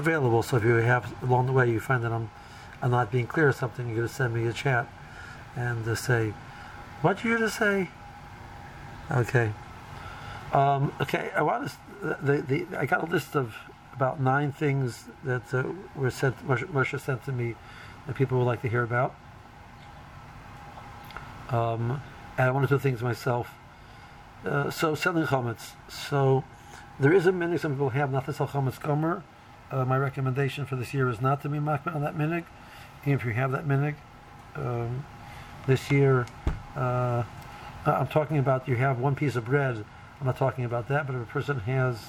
available. So if you have along the way you find that I'm not being clear or something, you're going to send me a chat and say, "What you going to say?" Okay. Okay. I want to. I got a list of about 9 things that were sent. Moshe sent to me that people would like to hear about. And I want to do things myself. So selling chametz. So there is a minig some people have not to sell chametz gomer. My recommendation for this year is not to be makbid on that minig. Even if you have that minig, this year I'm talking about you have one piece of bread. I'm not talking about that, but if a person has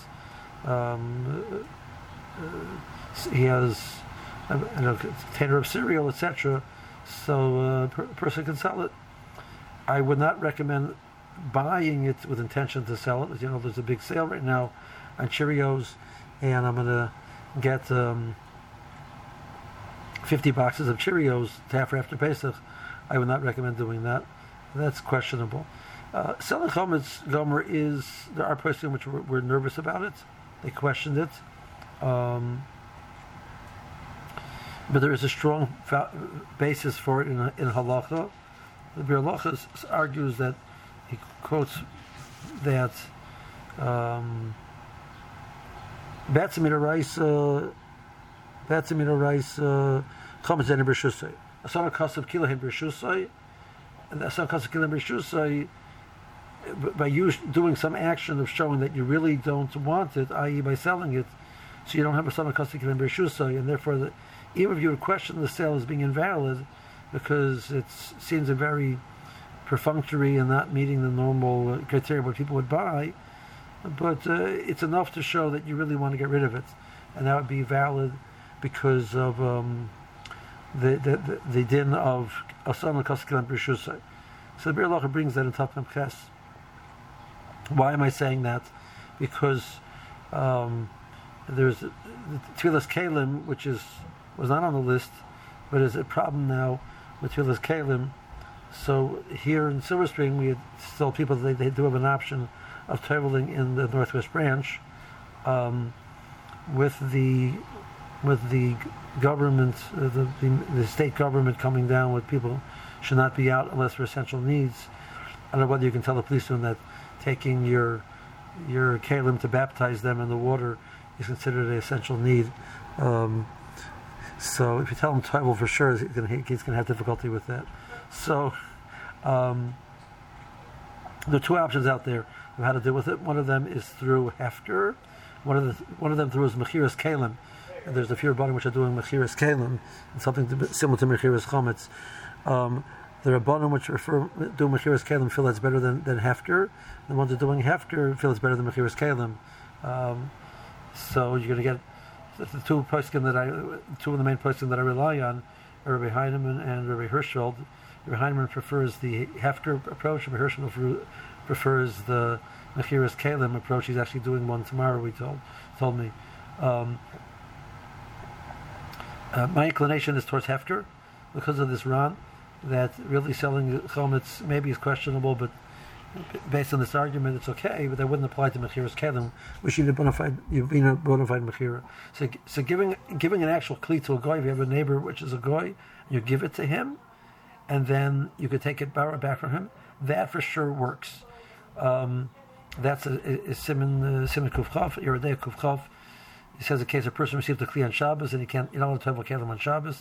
he has a container of cereal, etc., so a person can sell it. I would not recommend buying it with intention to sell it. You know, there's a big sale right now on Cheerios, and I'm going to get 50 boxes of Cheerios to have for after Pesach. I would not recommend doing that. That's questionable. Selling chametz gomer is, there are places which were nervous about it. They questioned it. But there is a strong basis for it in halacha. The Bir Halacha argues that, he quotes that Batzimina rice chametz and b'reshusay. Asana kasav kilahin b'reshusay, and asana kasav kilahin b'reshusay. By you doing some action of showing that you really don't want it, i.e., by selling it, so you don't have a asana kasav kilahin b'reshusay, and therefore, even if you would question the sale as being invalid, because it seems a very perfunctory and not meeting the normal criteria what people would buy, but it's enough to show that you really want to get rid of it, and that would be valid because of the din of asana kaskilan b'reshusay. So the Bir Halacha brings that in Tav Ches. Why am I saying that? Because there's the Tfilas Kalim, which was not on the list, but is a problem now with Tfilas Kalim. So here in Silver Spring, we still people they do have an option of traveling in the Northwest Branch with the government, the state government coming down with people should not be out unless for essential needs. I don't know whether you can tell the policeman that taking your kalim to baptize them in the water is considered an essential need. So if you tell him travel for sure, he's going to have difficulty with that. So there are 2 options out there of how to deal with it. One of them is through hefker. One of them through is mechiras kalim. And there's a few rabbanim which are doing mechiras kalim, and something similar to mechiras chametz. The rabbanim which do mechiras kalim feel that's better than hefker. The ones that are doing hefker feel it's better than mechiras kalim. So you're going to get the 2 poskim two of the main poskim that I rely on are Rabbi Heinemann and Rabbi Hirschfeld. Rabbi Heinemann prefers the hefker approach. Rabbi Hirschfeld prefers the mechiras kalim approach. He's actually doing one tomorrow. He told me. My inclination is towards hefker because of this Ran, that really selling chametz maybe is questionable, but based on this argument, it's okay. But that wouldn't apply to mechiras kalim, which you've been a bona fide mechira. So giving an actual kli to a goy, if you have a neighbor which is a goy, you give it to him, and then you could take it back from him. That for sure works. That's a siman kuf chav, Yeridei kuf chav. He says in case a person received a kli on Shabbos and you're not allowed to have a kalim on Shabbos,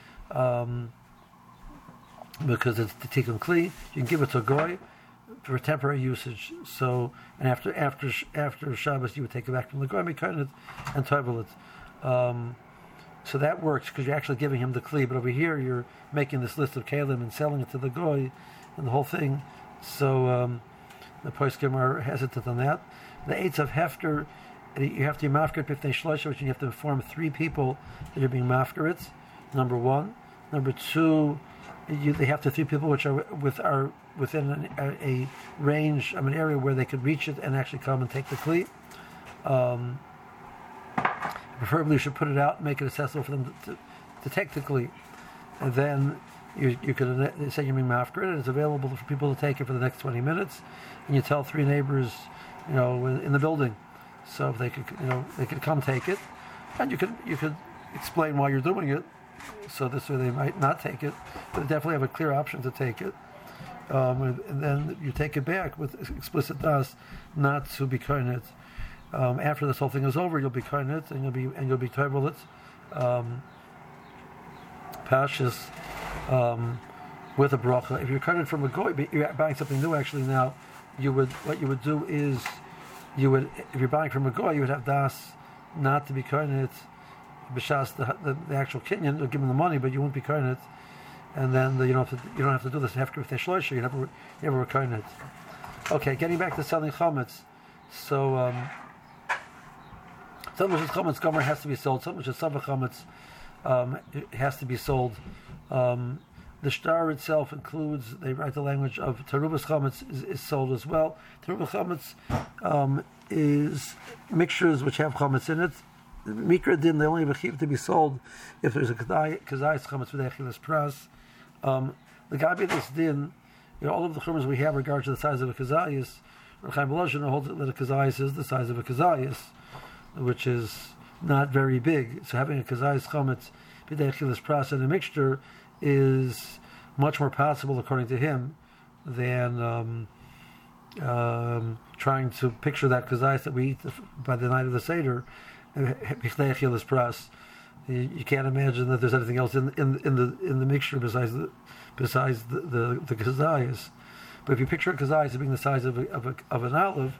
because it's the tikkun kli. You can give it to a goy for temporary usage. So, and after Shabbos, you would take it back from the goy, and tovel it. So that works because you're actually giving him the kli. But over here, you're making this list of kalim and selling it to the goy, and the whole thing. So the poskim are hesitant on that. The eitz of hefker, you have to be mafker b'fnei shloisha, which you have to inform 3 people that you're being mafker it. Number 1. Number 2. They have to 3 people which are within a range of an area where they could reach it and actually come and take the kli. Preferably, you should put it out and make it accessible for them to take the kli, and then you could say you're being mafker it. It's available for people to take it for the next 20 minutes, and you tell 3 neighbors, in the building, so if they could come take it. and you could explain why you're doing it, so this way they might not take it, but they definitely have a clear option to take it. And then you take it back with explicit das, not to be kohenet. After this whole thing is over, you'll be kohenet, and you'll be toivel it, pashas, with a bracha. If you're kohenet from a goy, but you're buying something new. Actually, now, what you would do is, if you're buying from a goy, you would have das not to be kohenet, b'shas the actual kinyan, or give him the money, but you won't be kohenet. And then you don't have to do this after with the shloisha. You never were kohenet. Okay, getting back to selling chametz. So something which is chametz gomer has to be sold. Something which is savach chametz has to be sold. The shtar itself includes. They write the language of terubas chametz is sold as well. Terubas chametz is mixtures which have chametz in it. Mikra din, they only have a chiv to be sold if there's a kazayis chametz with echilas pras. The gabi this din, all of the chumras we have regard to the size of a kazayis, Chaim Volozhin holds that a kazayis is the size of a kazayis, which is not very big. So having a kazayis chametz with echilas pras in a mixture is much more possible, according to him, than trying to picture that kazayis that we eat by the night of the Seder. You can't imagine that there's anything else in the mixture besides the kazayas. But if you picture a kazayas as being the size of an olive,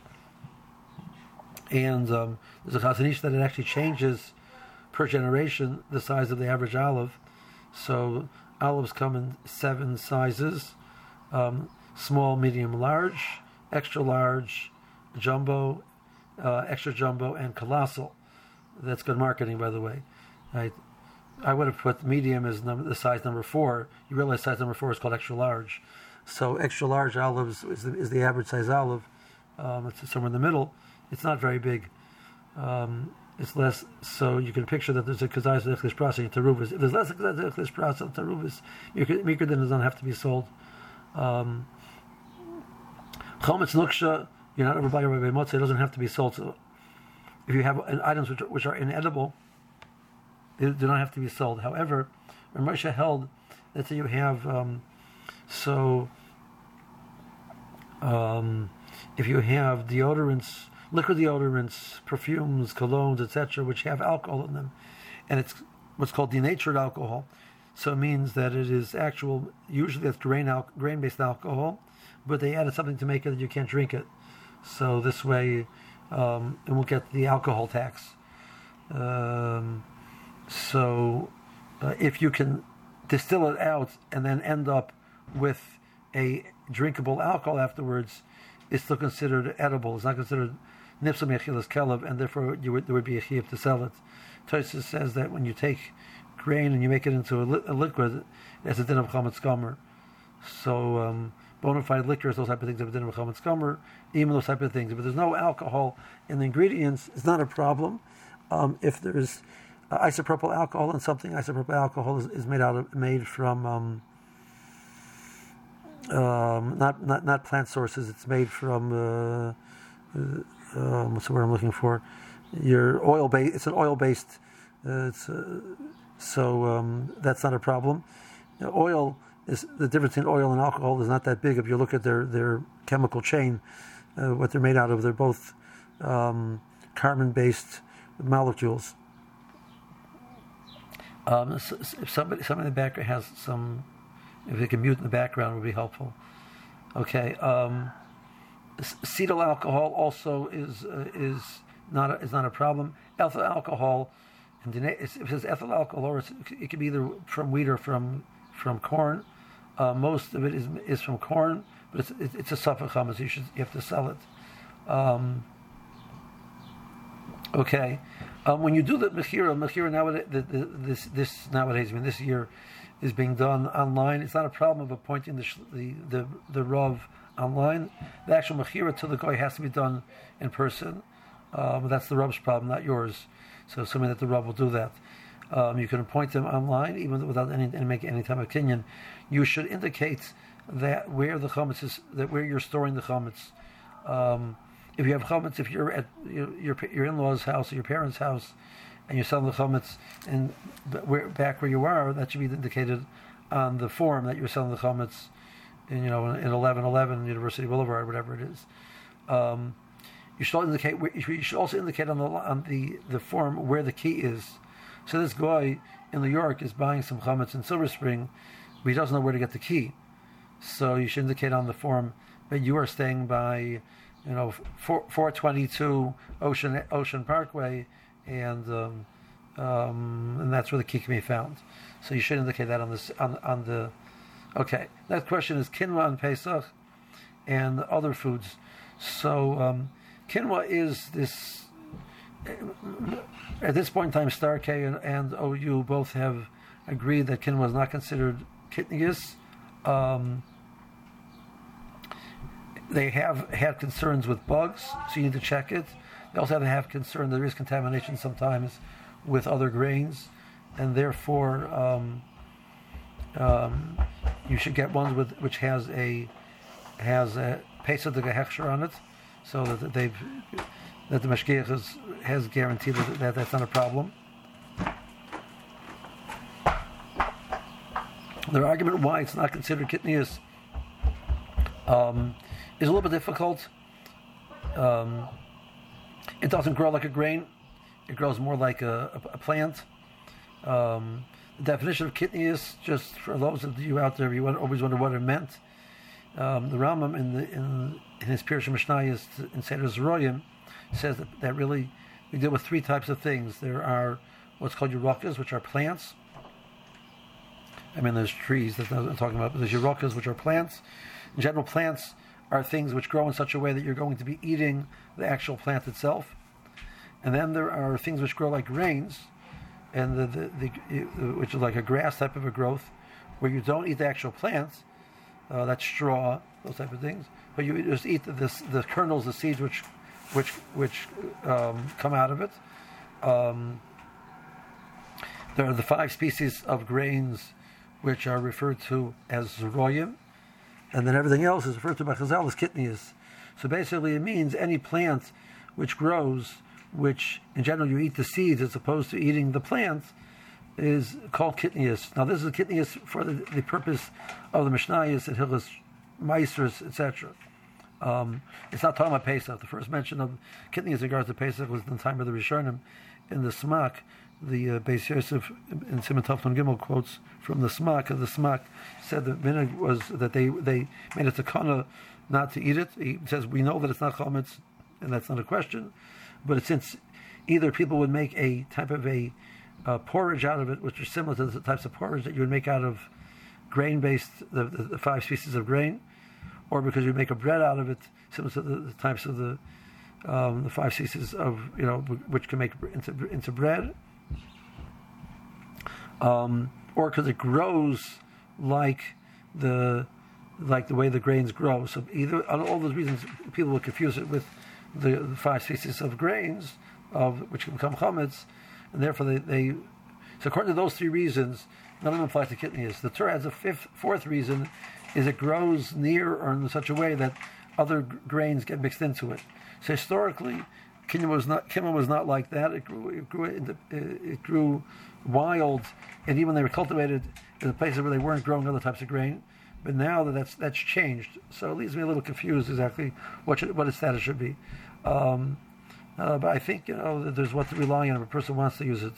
and there's a Chazon Ish that it actually changes per generation the size of the average olive. So olives come in 7 sizes: small, medium, large, extra large, jumbo, extra jumbo, and colossal. That's good marketing, by the way. I would have put medium as the size number 4. You realize size number 4 is called extra large. So extra large olives is the average size olive. It's somewhere in the middle. It's not very big. It's less. So you can picture that there's a kazayis echlis pras and terubis. If there's less kazayis echlis pras and terubis, mikra din doesn't have to be sold. Chometz nuksha, you're not over by Rabbi Motze. It doesn't have to be sold. So if you have items which are inedible, they do not have to be sold. However, Moshe held that you have if you have deodorants, liquid deodorants, perfumes, colognes, etc., which have alcohol in them, and it's what's called denatured alcohol, so it means that it is actual. Usually, it's grain-based alcohol, but they added something to make it that you can't drink it. So this way, it won't get the alcohol tax. So if you can distill it out and then end up with a drinkable alcohol afterwards, it's still considered edible. It's not considered nipsum yechilas kelev, and therefore there would be a chiyuv to sell it. Tosfos says that when you take grain and you make it into a liquid, it's a din of chametz gomer. So bona fide liquors, those type of things, have a din of chametz gomer, even those type of things. But there's no alcohol in the ingredients, it's not a problem. If there's isopropyl alcohol in something, isopropyl alcohol is made from not plant sources. It's made from what's the word I'm looking for? Your oil base. It's an oil based. So that's not a problem. Oil is the difference between oil and alcohol is not that big if you look at their chemical chain. What they're made out of, they're both carbon based molecules. If somebody in the background has some, if they can mute in the background, it would be helpful. Okay. Cetyl alcohol also is not a problem. Ethyl alcohol, and if it says ethyl alcohol, or it could be either from wheat or from corn. Most of it is from corn, but it's a safek chametz. You have to sell it. Okay. When you do the mechira nowadays, this year is being done online. It's not a problem of appointing the rav online. The actual mechira to the guy has to be done in person. That's the rav's problem, not yours. So assuming that the rav will do that, you can appoint them online, even without making any type of kinyan. You should indicate that where the chametz is, that where you're storing the chametz. If you have chametz, if you're at your in-laws' house or your parents' house, and you're selling the chametz back where you are, that should be indicated on the form that you're selling the chametz in 1111 University Boulevard, whatever it is. You should also indicate on the form where the key is. So this guy in New York is buying some chametz in Silver Spring, but he doesn't know where to get the key. So you should indicate on the form that you are staying by, 422 Ocean Parkway, and that's where the key can be found. So you should indicate that on the. Okay, next question is quinoa and Pesach and other foods. So quinoa is this. At this point in time, Star K and OU both have agreed that quinoa is not considered kitnius. They have had concerns with bugs, so you need to check it. They also have concern there is contamination sometimes with other grains, and therefore you should get ones which has a Pesach hechsher on it, so that the mashgiach has guaranteed that that's not a problem. Their argument why it's not considered kitnius is a little bit difficult. It doesn't grow like a grain; it grows more like a plant. The definition of kitnius, just for those of you out there, you always wonder what it meant. The Rambam in his Pirush Mishnayos in Seder Zeroyim says that really we deal with three types of things. There are what's called yerokas, which are plants. I mean, there's trees that I'm talking about, but there's yerokas, which are plants. In general, plants are things which grow in such a way that you're going to be eating the actual plant itself. And then there are things which grow like grains, and which is like a grass type of a growth, where you don't eat the actual plants, that's straw, those type of things, but you just eat the kernels, the seeds which come out of it. There are the 5 species of grains which are referred to as zeroyim, and then everything else is referred to by Chazal as kitnius. So basically it means any plant which grows, which in general you eat the seeds as opposed to eating the plant, is called kitnius. Now this is kitnius for the purpose of the Mishnayos and Hilchos Meisers, etc. It's not talking about Pesach. The first mention of kitnius in regards to Pesach was in the time of the Rishonim in the Smak. The Beis Yosef in Simon Tafton Gimel quotes from the Smak. The Smak said the minhag was that they made a takana not to eat it. He says we know that it's not chametz, and that's not a question. But since either people would make a type of a porridge out of it, which is similar to the types of porridge that you would make out of grain-based, the 5 species of grain, or because you make a bread out of it, similar to the types of the 5 species of which can make into bread. Or because it grows like the way the grains grow. So either all those reasons, people will confuse it with the 5 species of grains which can become chametz, and therefore they. So according to those 3 reasons, none of them apply to kitnius. The Torah has a fourth reason, is it grows near or in such a way that other grains get mixed into it. So historically, quinoa was not like that. It grew wild, and even when they were cultivated in the places where they weren't growing other types of grain. But now that's changed, so it leaves me a little confused exactly what its status should be. But I think that there's what to rely on if a person wants to use it.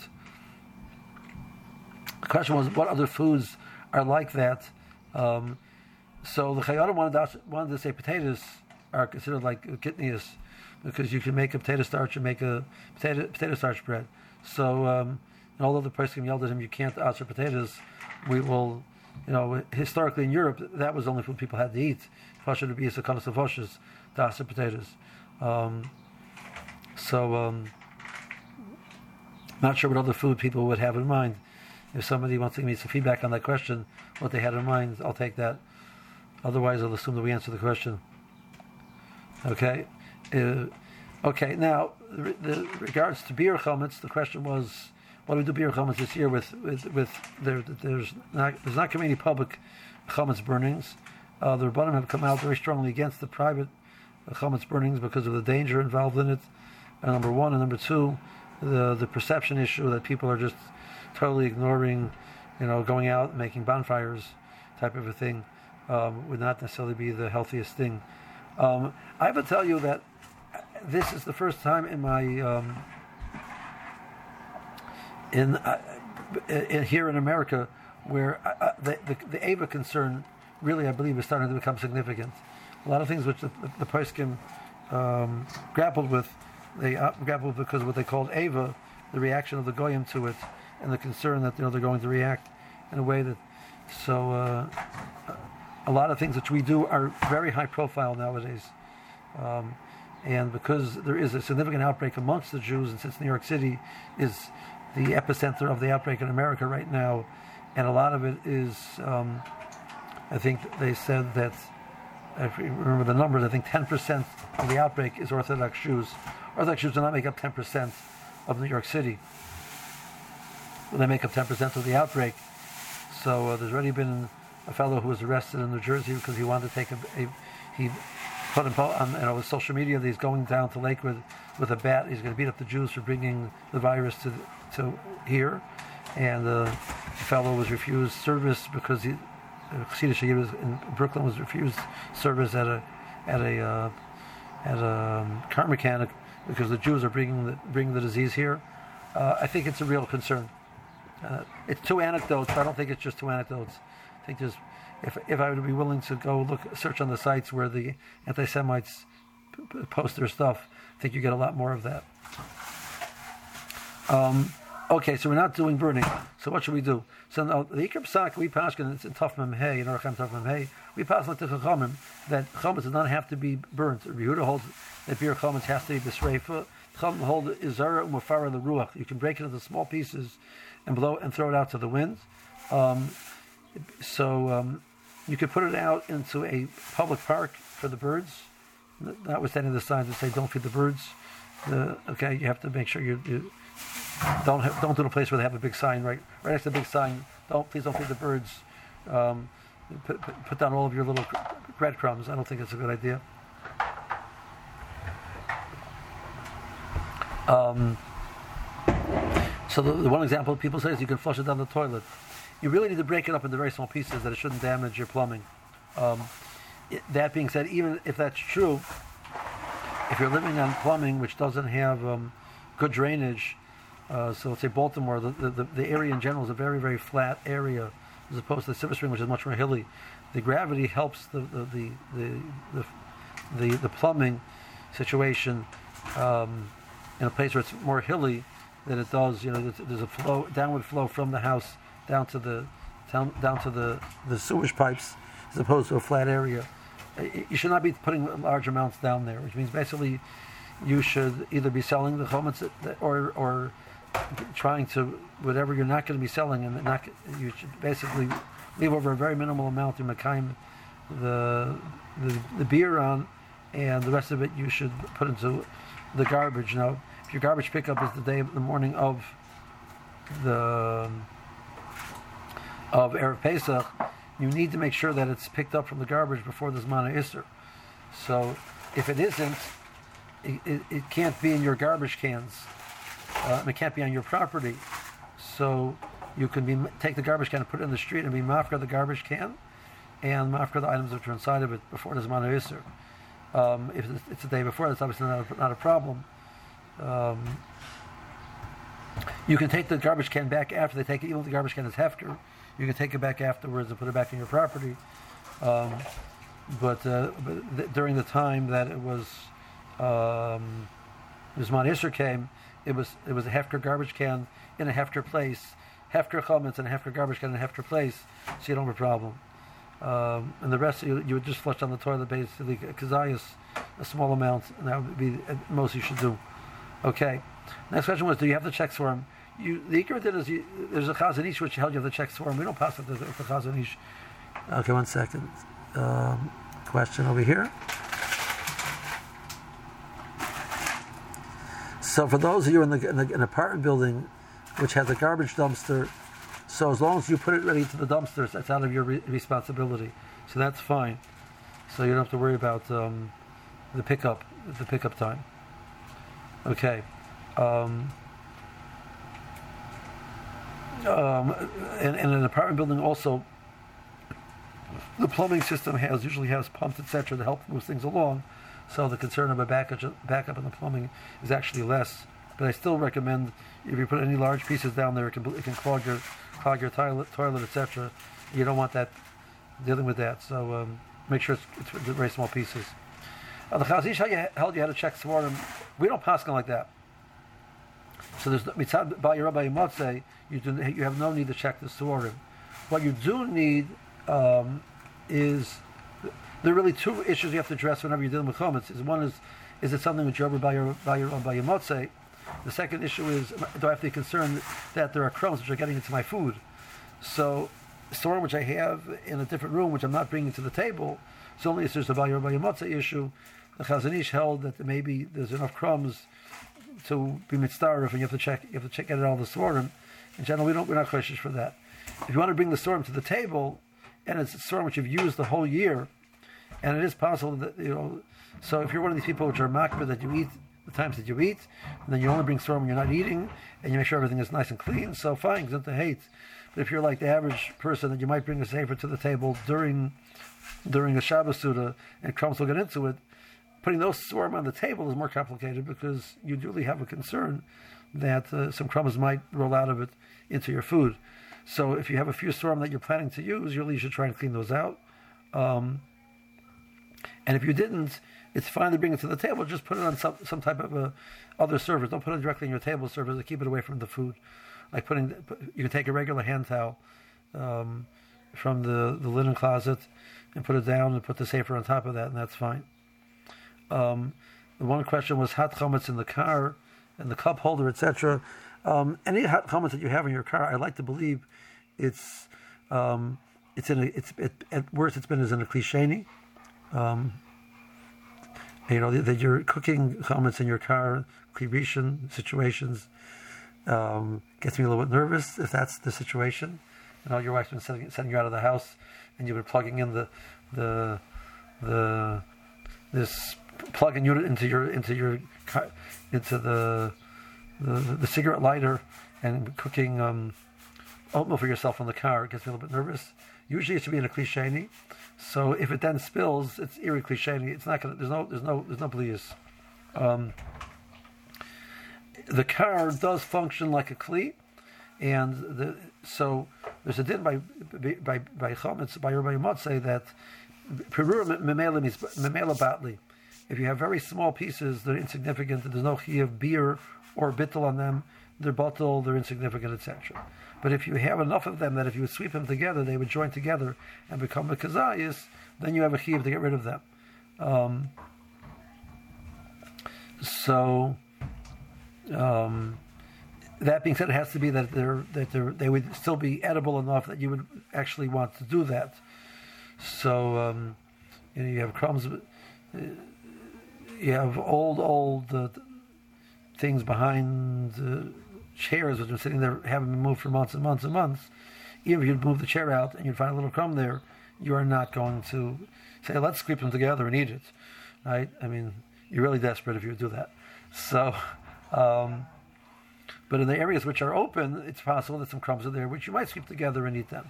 The question was, what other foods are like that? So the Chayyim wanted to say potatoes are considered like kitnius, because you can make a potato starch and make a potato starch bread. So, and although the person yelled at him, you can't answer potatoes, we will, historically in Europe, that was the only food people had to eat. Fasha to be a sakanas of foshes, to answer potatoes. Not sure what other food people would have in mind. If somebody wants to give me some feedback on that question, what they had in mind, I'll take that. Otherwise, I'll assume that we answer the question. Okay. Okay. Now, the regards to beer chametz, the question was, what do we do beer chametz this year with there's not going to be any public chametz burnings. The Rabbanim have come out very strongly against the private chametz burnings because of the danger involved in it. Number one, and number two, the perception issue that people are just totally ignoring, going out and making bonfires, type of a thing, would not necessarily be the healthiest thing. I have to tell you that this is the first time in my in here in America where the Ava concern really, I believe, is starting to become significant. A lot of things which the Poskim grappled with, they grappled because of what they called Ava, the reaction of the Goyim to it, and the concern that they're going to react in a way that. So a lot of things which we do are very high profile nowadays, and because there is a significant outbreak amongst the Jews, and since New York City is the epicenter of the outbreak in America right now, and a lot of it is, I think they said that, if you remember the numbers, I think 10% of the outbreak is Orthodox Jews. Orthodox Jews do not make up 10% of New York City. They make up 10% of the outbreak. So there's already been a fellow who was arrested in New Jersey because he wanted to take he put on social media that he's going down to Lakewood with a bat. He's going to beat up the Jews for bringing the virus to here, and the fellow was refused service because Chassidish Yeshiva in Brooklyn was refused service at a car mechanic because the Jews are bringing the disease here. I think it's a real concern. It's two anecdotes, but I don't think it's just two anecdotes. I think there's, if I would be willing to go search on the sites where the anti-Semites post their stuff, I think you get a lot more of that. Okay, so we're not doing burning. So what should we do? So now, the Ikar Psak, we Pashkin, it's in Taf Mem Hey, in Oracham Taf Mem Hey, we pass like the Chachamim, that Chametz does not have to be burnt. Yehuda holds that beer Chametz has to be B'Sreifa. Chachamim hold Izara Umafara the Ruach. You can break it into small pieces and blow and throw it out to the wind. You could put it out into a public park for the birds, notwithstanding the signs that say don't feed the birds. You have to make sure you don't do it in a place where they have a big sign right next to the big sign. Please don't feed the birds. Put down all of your little breadcrumbs. I don't think it's a good idea. So the one example people say is you can flush it down the toilet. You really need to break it up into very small pieces that it shouldn't damage your plumbing. That being said, even if that's true, if you're living on plumbing which doesn't have good drainage, so let's say Baltimore, the area in general is a very, very flat area as opposed to the Silver Spring, which is much more hilly. The gravity helps the plumbing situation in a place where it's more hilly than it does. There's a downward flow from the house down to the sewage pipes as opposed to a flat area. You should not be putting large amounts down there, which means basically you should either be selling the chametz or trying to, whatever you're not going to be selling, and you should basically leave over a very minimal amount to Mekayim the beer on, and the rest of it you should put into the garbage. Now, if your garbage pickup is the morning of Erev Pesach, you need to make sure that it's picked up from the garbage before the Zman HaIsser. So if it isn't, it can't be in your garbage cans. It can't be on your property. So you can take the garbage can and put it in the street and be mafka the garbage can and mafka the items which are inside of it before the Zman HaIsser. If it's the day before, that's obviously not a problem. You can take the garbage can back after they take it, even if the garbage can is hefker. You can take it back afterwards and put it back in your property. But during the time that it was Zman Isser came, it was a hefker garbage can in a hefker place, hefker chametz and a hefker garbage can in a hefker place, so you don't have a problem. And the rest you would just flush down the toilet, basically kazayas, a small amount, and that would be the most you should do. Okay. Next question was, do you have the checks for him? The Ikar did is there's a Chazon Ish which held you have the checks for him. We don't pass it to the Chazon Ish. Okay, 1 second. Question over here. So for those of you in an apartment building which has a garbage dumpster, so as long as you put it ready to the dumpsters, that's out of your responsibility. So that's fine. So you don't have to worry about the pickup time. Okay. and in an apartment building also, the plumbing system usually has pumps, etc., to help move things along. So the concern of a backup in the plumbing is actually less. But I still recommend if you put any large pieces down there, it can clog your toilet, etc. You don't want that dealing with that. So make sure it's very small pieces. The Chazon Ish held you had to check Svarim. We don't pass like that. So there's mitzad by Rabbi Motzei, you have no need to check the Svarim. What you do need is there are really two issues you have to address whenever you're dealing with chametz. One is it something which you're over by your motzei? The second issue is, do I have to be concerned that there are crumbs which are getting into my food? So, storm which I have in a different room, which I'm not bringing to the table, so only if there's a by your motzei issue. The Chazon Ish held that maybe there's enough crumbs to be mitzdaref, and you have to check get it all the storm. In general, we're not cautious for that. If you want to bring the storm to the table, and it's a storm which you've used the whole year, and it is possible that, so if you're one of these people which are makbid that you eat the times that you eat, and then you only bring storm when you're not eating, and you make sure everything is nice and clean, so fine, because to hate. But if you're like the average person, that you might bring a sefer to the table during a Shabbos Suda, and crumbs will get into it, putting those storm on the table is more complicated, because you really have a concern that some crumbs might roll out of it into your food. So if you have a few storm that you're planning to use, you really should try and clean those out. And if you didn't, it's fine to bring it to the table. Just put it on some type of other surface. Don't put it directly on your table surface. Keep it away from the food. Like you can take a regular hand towel from the linen closet and put it down and put the sefer on top of that, and that's fine. The one question was hot chametz in the car and the cup holder, etc. Any hot chametz that you have in your car, I like to believe it's at worst it's been as in a klisheni. That you're cooking chametz in your car, klibishin situations, gets me a little bit nervous if that's the situation. Your wife's been sending you out of the house, and you've been plugging in this plug-in unit into the cigarette lighter and cooking oatmeal for yourself in the car. It gets me a little bit nervous. Usually it should be in a klisheni. So if it then spills, it's iri klisheni. It's not gonna. There's no blius. The car does function like a kli, and so there's a din by chametz by Rabbi Motzei that perura memela means memela batli. If you have very small pieces, they're insignificant. There's no chi of beer or bittel on them. They're bottle, they're insignificant, etc. But if you have enough of them that if you would sweep them together, they would join together and become a kazayis, then you have a chiyuv to get rid of them. That being said, it has to be that they would still be edible enough that you would actually want to do that. So you have crumbs, you have old things behind chairs which are sitting there, haven't been moved for months and months and months. Even if you'd move the chair out and you'd find a little crumb there, you are not going to say, let's sweep them together and eat it. Right? I mean, you're really desperate if you do that. So, but in the areas which are open, it's possible that some crumbs are there, which you might sweep together and eat them.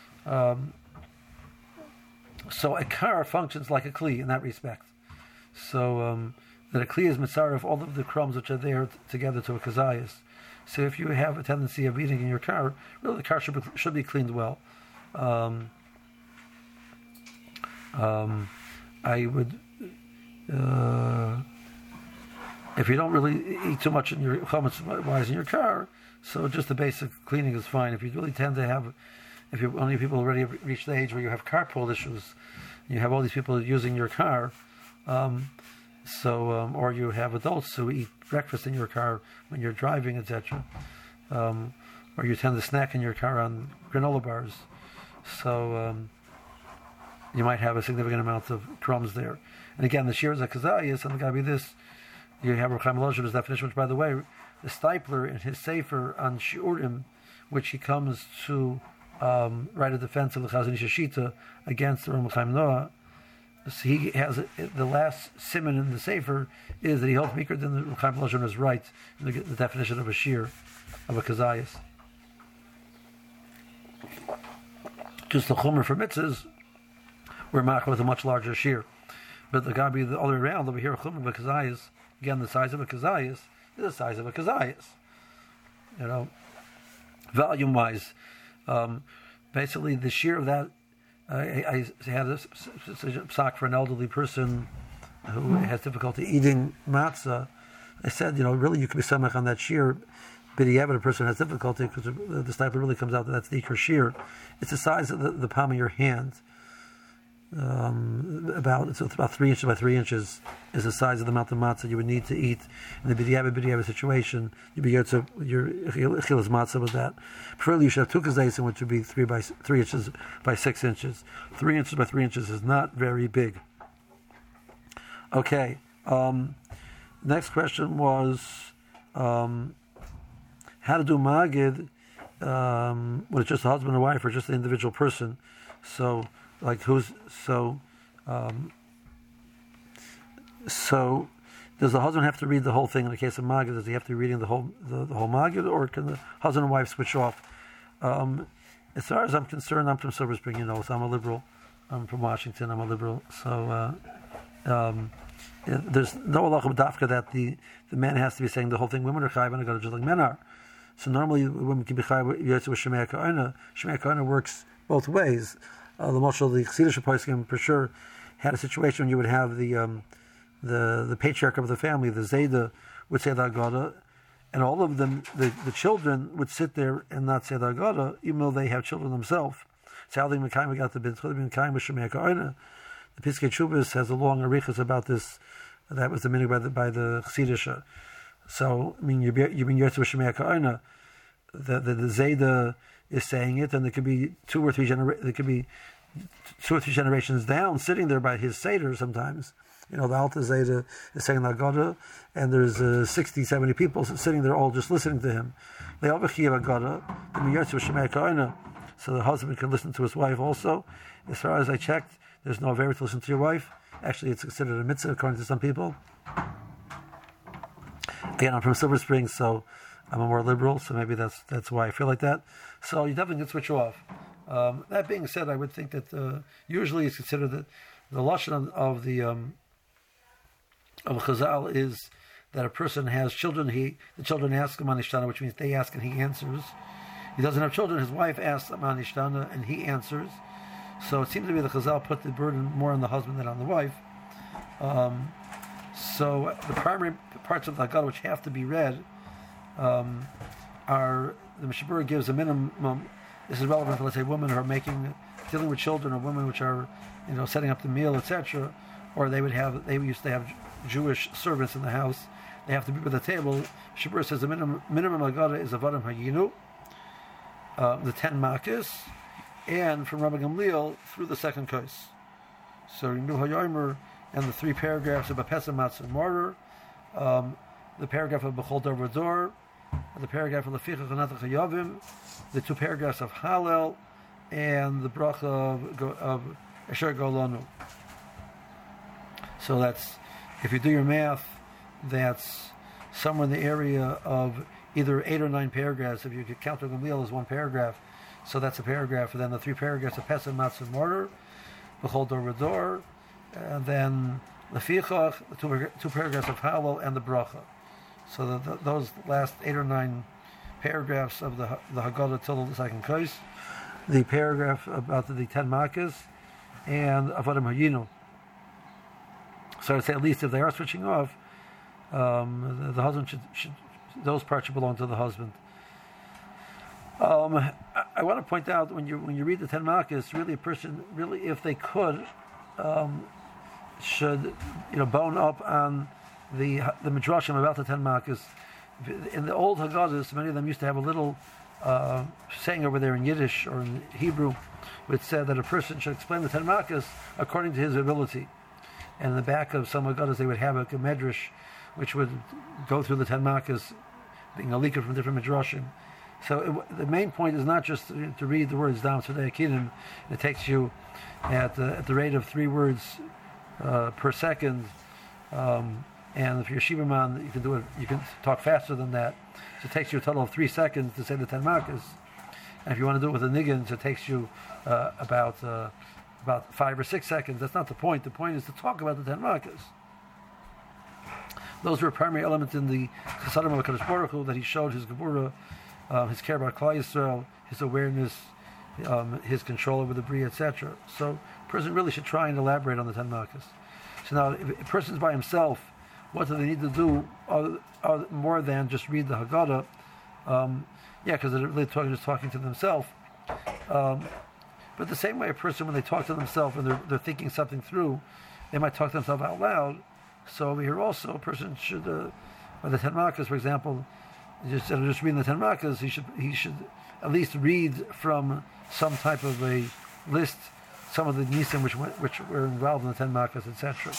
So a car functions like a kli in that respect. So that a kli is mitzaref all of the crumbs which are there together to a kazayas. So if you have a tendency of eating in your car, really the car should be cleaned well. I would, if you don't really eat too much in your chametz-wise in your car, so just the basic cleaning is fine. If you really tend to have, if you only people already have reached the age where you have carpool issues, you have all these people using your car, or you have adults who eat breakfast in your car when you're driving, etc., or you tend to snack in your car on granola bars, so you might have a significant amount of crumbs there. And again, the shear is a kazayas, and the guy be this. You have Rav Chaim Elozher's definition, which, by the way, the Stipler in his sefer on shiurim, which he comes to write a defense of the Chazon Ish Shita against the Rav Chaim Noah. So he has the last siman in the sefer is that he holds mikra than the Chaim Elozher is right in the definition of a shear of a kazayas. Just the Chumer for mitzvahs, we're machar with a much larger shear. But the Gabi the other way around over here, Chumer b'kazayis, again the size of a kazayis is the size of a kazayis. Volume-wise, basically the shear of that. I had a psak for an elderly person who has difficulty eating matzah. I said, really you could be samach on that shear. But a person has difficulty because the stipler really comes out that that's the ikar shear. It's the size of the palm of your hand. It's about 3 inches by 3 inches is the size of the amount of matzah you would need to eat in the b'diavad situation. You'd be able to your chilas matzah with that. Preferably you should have two kazaysim, which would be 3 inches by 6 inches. 3 inches by 3 inches is not very big. Okay. Next question was how to do magid when it's just a husband and wife or just an individual person. So does the husband have to read the whole thing in the case of magid? Does he have to be reading the whole magid, or can the husband and wife switch off? As far as I'm concerned, I'm from Silver Spring, so I'm a liberal. I'm from Washington. I'm a liberal. So there's no halacha b'dafka that the man has to be saying the whole thing. Women are chayav and just like men are. So normally women can be chayav with Shemei Ka'ana. Shemei Ka'ana works both ways. The Chassidish poskim for sure had a situation when you would have the patriarch of the family, the Zayda, would say the Agada, and all of them, the children would sit there and not say the Agada, even though they have children themselves. So how they got the B'nchol B'nkaim with Shemei Ka'ana. The Piskei Teshuvos has a long arichas about this. That was the meaning by the Chassidish. So you've been Yotze with Shemei Ka'ana. The Zayda is saying it, and there could be two or three generations down, sitting there by his seder sometimes. The Alta Zayda is saying the Agada, and there's 60, 70 people sitting there all just listening to him. They all b'chiyav Agada, the Miyotze with Shemei Ka'ana, so the husband can listen to his wife also. As far as I checked, there's no avera to listen to your wife. Actually, it's considered a mitzvah according to some people. Again, I'm from Silver Springs, so I'm a more liberal, so maybe that's why I feel like that. So you definitely can switch off. That being said, I would think that usually it's considered that the lashon of Chazal is that a person has children. The children ask him anishtana, which means they ask and he answers. He doesn't have children. His wife asks him anishtana and he answers. So it seems to be the Chazal put the burden more on the husband than on the wife. So the primary parts of the Haggadah which have to be read are the Mishabura gives a minimum. This is relevant to, let's say, women who are dealing with children, or women which are, setting up the meal, etc. Or they used to have Jewish servants in the house. They have to be at the table. Mishabura says the minimum Haggadah is Avadim Hayinu, the 10 Makis, and from Rabbi Gamliel through the second kos. So Rinu HaYomer and the 3 paragraphs of Bapesa Matzah and Mortar, the paragraph of Bechol Dor V'Dor, the paragraph of Leficha Chanat Chayavim, the 2 paragraphs of Hallel, and the bracha of Asher Golanu. So that's, if you do your math, that's somewhere in the area of either 8 or 9 paragraphs. If you could count the Gamliel as 1 paragraph, so that's a paragraph. And then the 3 paragraphs of Pesach, Matzah, and Mortar, B'chol Dor V'Dor, and then Lefichach, the 2 paragraphs of Hallel, and the bracha. So those last 8 or 9 paragraphs of the Haggadah till the second kos, the paragraph about the 10 makas, and Avadim Hayinu. So I'd say at least if they are switching off, the husband should those parts should belong to the husband. I want to point out when you read the 10 makas, really a person if they could should bone up on the midrashim about the 10 makas. In the old Haggadahs, many of them used to have a little saying over there in Yiddish or in Hebrew, which said that a person should explain the 10 makas according to his ability. And in the back of some Haggadahs, they would have a medrash, which would go through the 10 makas, being a leaker from different midrashim. So the main point is not just to read the words down to the Akidim. It takes you at the rate of 3 words per second. And if you're a Shiva man, you can talk faster than that. So it takes you a total of 3 seconds to say the 10 makas. And if you want to do it with a niggin, it takes you about 5 or 6 seconds. That's not the point. The point is to talk about the 10 makas. Those were primary elements in the Chasadim of HaKadosh Baruch Hu, that he showed his Geburah, his care about Klal Yisrael, his awareness, his control over the Bria, etc. So a person really should try and elaborate on the 10 makas. So now, if a person's by himself, what do they need to do more than just read the Haggadah? Because they're really just talking to themselves. But the same way a person, when they talk to themselves and they're thinking something through, they might talk to themselves out loud. So over here also, a person should, by the 10 makas, for example, instead of just reading the 10 makas, he should at least read from some type of a list some of the nisim which were involved in the 10 makas, etc.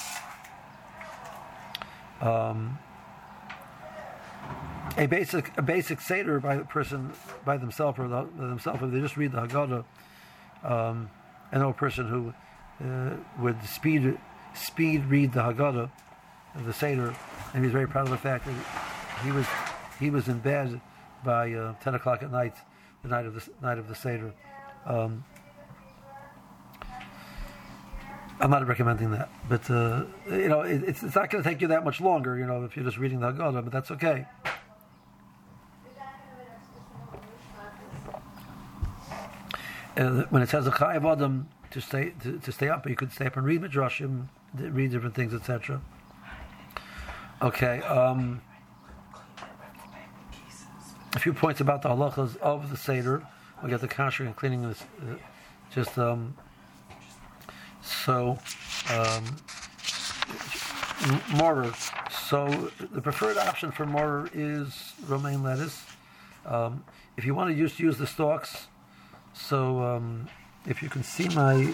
A basic seder by the person by themselves or themselves, if they just read the Haggadah. I know a person who would speed read the Haggadah, the Seder, and he's very proud of the fact that he was in bed by 10 o'clock at night, the night of the Seder. I'm not recommending that, but it's not going to take you that much longer, if you're just reading the Haggadah, but that's okay. When it says a chayav adam to stay up, you could stay up and read midrashim, read different things, etc. Okay. A few points about the halachas of the seder. We got the kasher and cleaning this. Mortar. So the preferred option for mortar is romaine lettuce. If you want to use the stalks. So, if you can see my,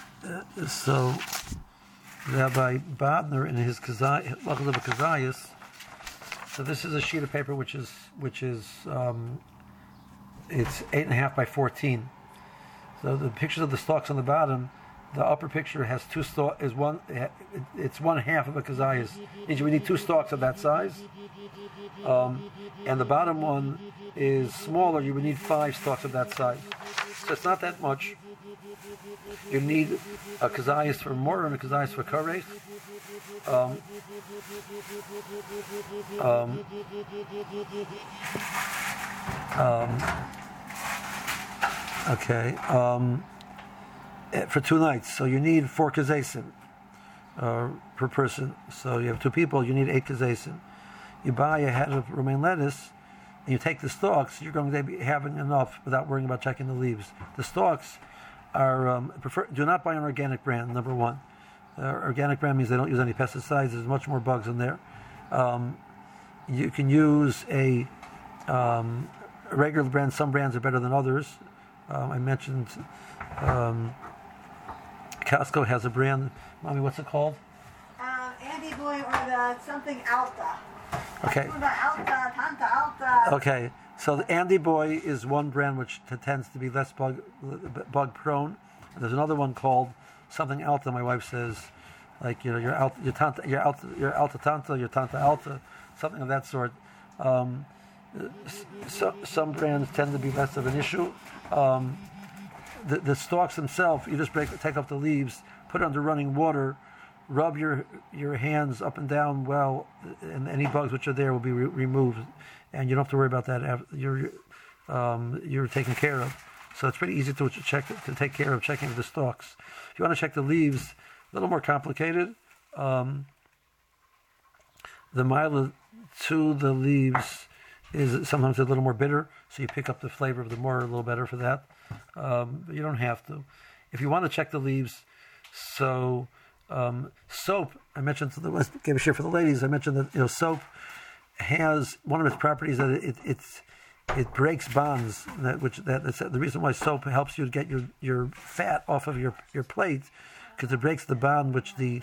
Rabbi Bodner in his Lachas of Kazayas. So this is a sheet of paper which is it's 8.5 by 14. So the pictures of the stalks on the bottom. The upper picture has two stalks. It's 1/2 of a kazayas. We need 2 stalks of that size. And the bottom one is smaller. You would need 5 stalks of that size. So it's not that much. You need a kazayas for mortar and a kazayas for karech. For 2 nights, so you need 4 kazesim per person. So you have 2 people, you need 8 kazesim. You buy a head of romaine lettuce, and you take the stalks. You're going to be having enough without worrying about checking the leaves. The stalks are do not buy an organic brand. Number 1, organic brand means they don't use any pesticides. There's much more bugs in there. You can use a regular brand. Some brands are better than others. I mentioned. Costco has a brand. Mommy, what's it called? Andy Boy or the something Alta. Okay. Alta, Tanta Alta. Okay. So the Andy Boy is one brand which tends to be less bug prone. And there's another one called something Alta. My wife says, like your Tanta Tanta, your Tanta Alta, something of that sort. Some brands tend to be less of an issue. The stalks themselves, you just take off the leaves, put it under running water, rub your hands up and down well, and any bugs which are there will be removed, and you don't have to worry about that. You're taken care of. So it's pretty easy to take care of checking the stalks. If you want to check the leaves, a little more complicated. The mila to the leaves is sometimes a little more bitter, so you pick up the flavor of the mortar a little better for that. But you don't have to. If you want to check the leaves, so soap. I mentioned gave a share for the ladies. I mentioned that soap has one of its properties that it breaks bonds. That's the reason why soap helps you to get your fat off of your plate, because it breaks the bond which the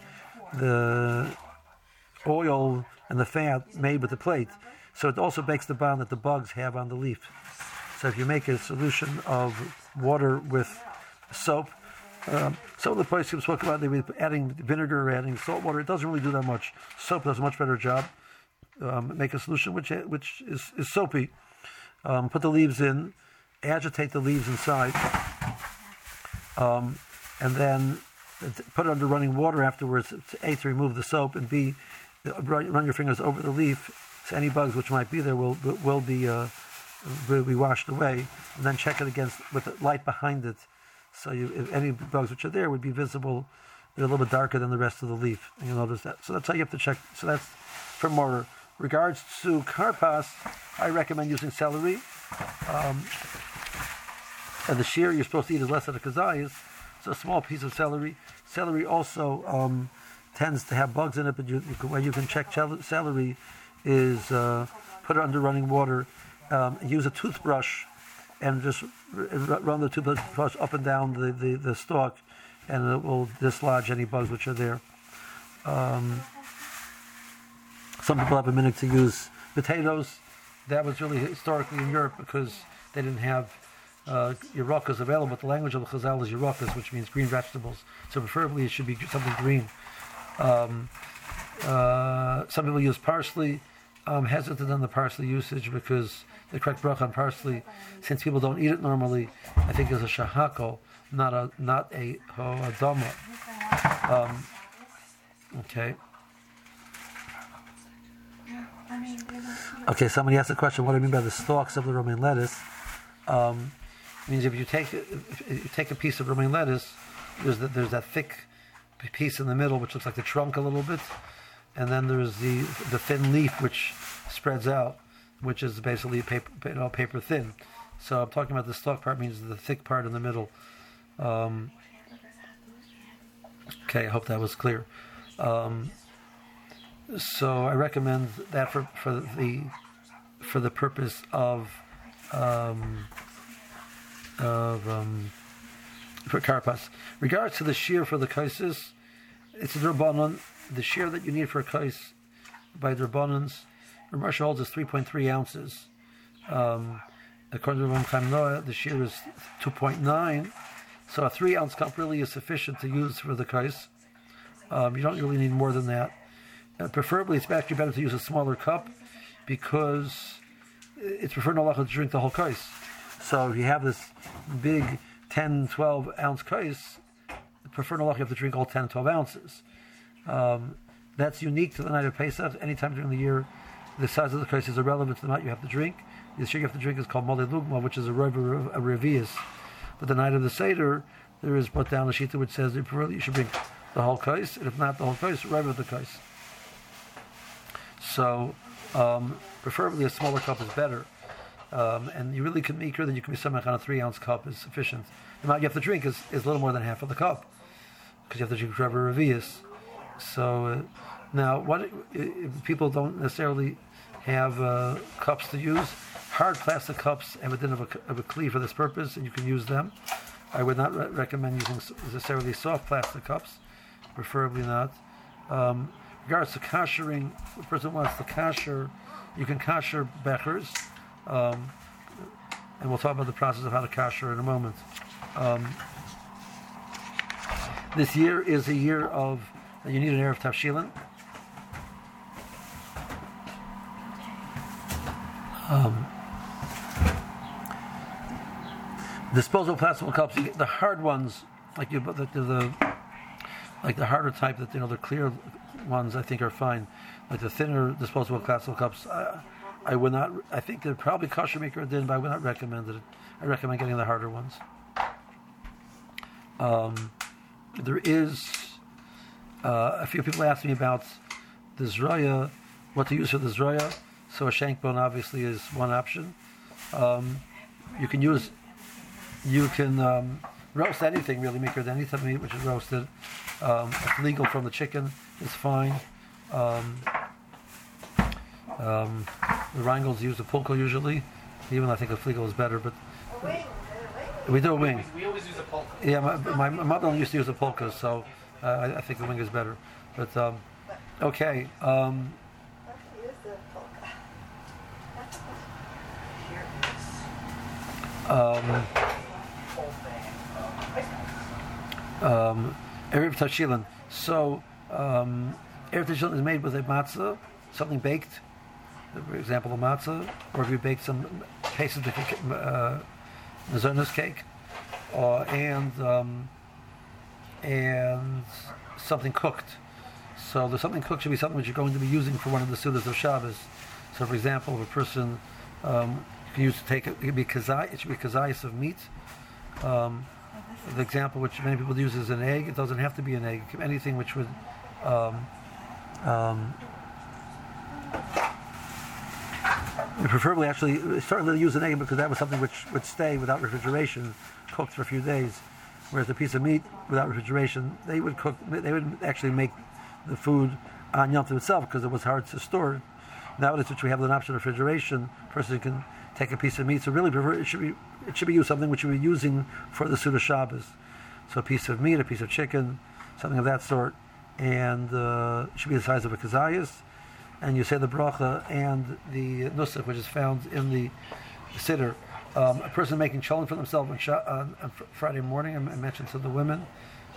oil and the fat made with the plate. So it also breaks the bond that the bugs have on the leaf. So if you make a solution of water with soap, some of the places spoke about they were adding vinegar or adding salt water. It doesn't really do that much. Soap does a much better job. Make a solution which is soapy. Put the leaves in, agitate the leaves inside, and then put it under running water afterwards. A, to remove the soap, and B, run your fingers over the leaf. So any bugs which might be there will be washed away, and then check it against with the light behind it. So if any bugs which are there would be visible, they're a little bit darker than the rest of the leaf, and you'll notice that. So that's how you have to check. So that's for mortar. Regards to karpas, I recommend using celery. And the shear you're supposed to eat is less than a kazayas. So a small piece of celery. Celery also tends to have bugs in it, but way you can check celery is put it under running water, use a toothbrush, and just run the toothbrush up and down the stalk, and it will dislodge any bugs which are there. Some people have a minute to use potatoes. That was really historically in Europe because they didn't have yerakas available. But the language of the Chazal is yerakas, which means green vegetables. So preferably it should be something green. Some people use parsley. I'm hesitant on the parsley usage because the correct bracha on parsley, since people don't eat it normally, I think is a shahako, not a ho'adama. Okay. Okay, somebody asked a question, what do I mean by the stalks of the romaine lettuce? Means if you take a piece of romaine lettuce, there's that thick piece in the middle which looks like the trunk a little bit, and then there's the thin leaf which spreads out, which is basically paper thin. So I'm talking about the stalk part, means the thick part in the middle. Okay, I hope that was clear. So I recommend that for the purpose of for karpas. Regards to the shear for the kaisis, it's a drabanan. The shear that you need for a kais by drabanans, Rav holds is 3.3 ounces. According to Rav Chaim Noah, the shear is 2.9. So a 3-ounce cup really is sufficient to use for the kais. You don't really need more than that. Preferably, it's actually better to use a smaller cup because it's preferred in halacha to drink the whole kais. So if you have this big 10, 12 ounce kais, preferred in halacha you have to drink all 10, 12 ounces. That's unique to the night of Pesach. Anytime during the year, the size of the kais is irrelevant to the amount you have to drink. The share you have to drink is called Molei Lugma, which is a revius. But the night of the Seder, there is brought down a shita which says you should drink the whole kais, and if not the whole kais, right with the kais. So, preferably a smaller cup is better. And you really can make sure that you can be samech on a 3-ounce cup is sufficient. The amount you have to drink is a little more than half of the cup, because you have to drink forever revius. So, now, what if people don't necessarily have cups to use? Hard plastic cups have a din of a kli for this purpose, and you can use them. I would not recommend using necessarily soft plastic cups, preferably not. Regards to kashering, the person who wants to kasher, you can kasher bechers, and we'll talk about the process of how to kasher in a moment. This year is a year of, you need an Erev Tavshilin. Disposable plastic cups, the hard ones, like the harder type, that the clear ones, I think are fine. Like the thinner disposable plastic cups, I would not. I think they're probably kosher maker a din, but I would not recommend it. I recommend getting the harder ones. There is a few people asked me about the zraya, what to use for the zraya. So a shank bone obviously is one option. You can roast anything really, make it any type of meat which is roasted. It's legal from the chicken, is fine. The Rheingold's use a pulko usually, even I think a fliegel is better, but we do a wing. We always use a pulko. Yeah, my mother used to use a pulko, so I think the wing is better. But okay. Erev Tavshilin. So, Erev Tavshilin is made with a matzah, something baked, for example, a matzah, or if you bake some pieces mezonah cake, and something cooked. So the something cooked should be something which you're going to be using for one of the sudas of Shabbos. So, for example, if a person can use to take it should be kazayas of meat. The example which many people use is an egg. It doesn't have to be an egg. Anything which would preferably actually started to use an egg because that was something which would stay without refrigeration, cooked for a few days. Whereas a piece of meat without refrigeration, they would actually make the food on Yom Tov itself because it was hard to store. Nowadays, which we have an option of refrigeration, a person can take a piece of meat. So really, it should be used something which you're using for the Suda Shabbos. So a piece of meat, a piece of chicken, something of that sort, and it should be the size of a kazayas. And you say the bracha and the nusach, which is found in the siddur. A person making cholent for themselves on Friday morning, I mentioned to the women.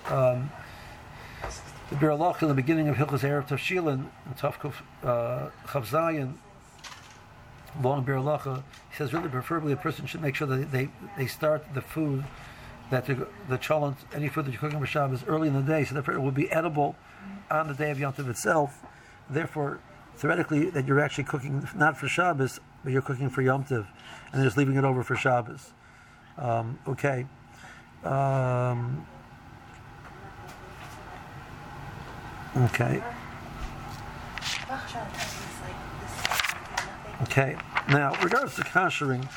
The Bir Halach in the beginning of Hilchos Erev Tavshilin, in Tavkuf Chav Zayin, long Bir Halach, he says really preferably a person should make sure that they start the food, that the cholent, any food that you're cooking for Shabbos early in the day, so therefore it will be edible on the day of Yom Tov itself. Therefore, theoretically, that you're actually cooking not for Shabbos, but you're cooking for Yom Tov, and just leaving it over for Shabbos. Okay. Okay. Okay. Now, regards to koshering,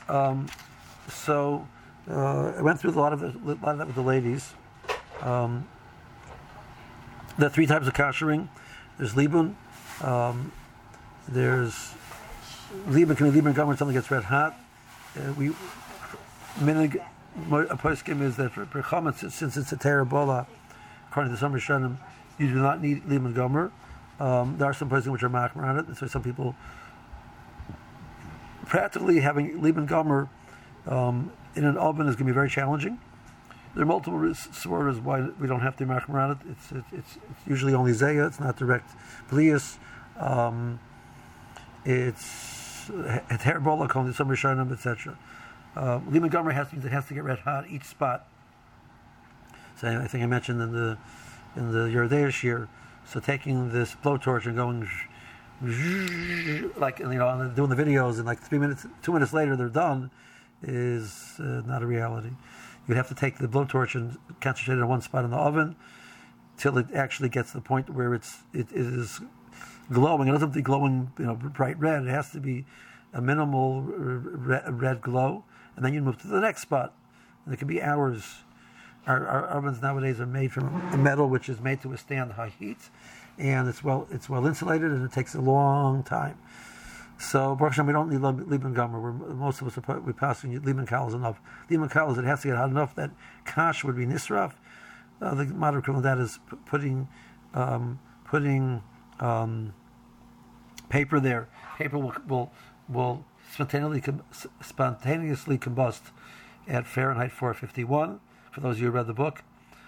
I went through a lot of that with the ladies. There are three types of koshering. There's libun. There's libun can be libun gum when something gets red hot. A poskim is that for chametz, since it's a terabola, according to some Rishonim, you do not need libun gomer. There are some poskim which are machmer on it. That's why some people practically having libun gomer in an oven is going to be very challenging. There are multiple svaras why we don't have to machmer on it. It's usually only zayah. It's not direct blius. It's herabola, according to some Rishonim, etc. Libun gomer means it has to get red hot each spot. So I think I mentioned in the Yerdeish here. So taking this blowtorch and going like and doing the videos and like 2 minutes later they're done is not a reality. You'd have to take the blowtorch and concentrate it on one spot in the oven till it actually gets to the point where it is glowing. It doesn't have to be glowing, bright red. It has to be a minimal red glow, and then you move to the next spot. And it can be hours. Our ovens nowadays are made from a metal which is made to withstand high heat, and it's well insulated, and it takes a long time. So, Baruch Hashem, we don't need libun gomer. Most of us we're passing libun kal is enough. Libun kal is it has to get hot enough that kash would be nisraf. The modern equivalent of that is putting paper there. Paper will spontaneously combust at Fahrenheit 451. For those of you who read the book,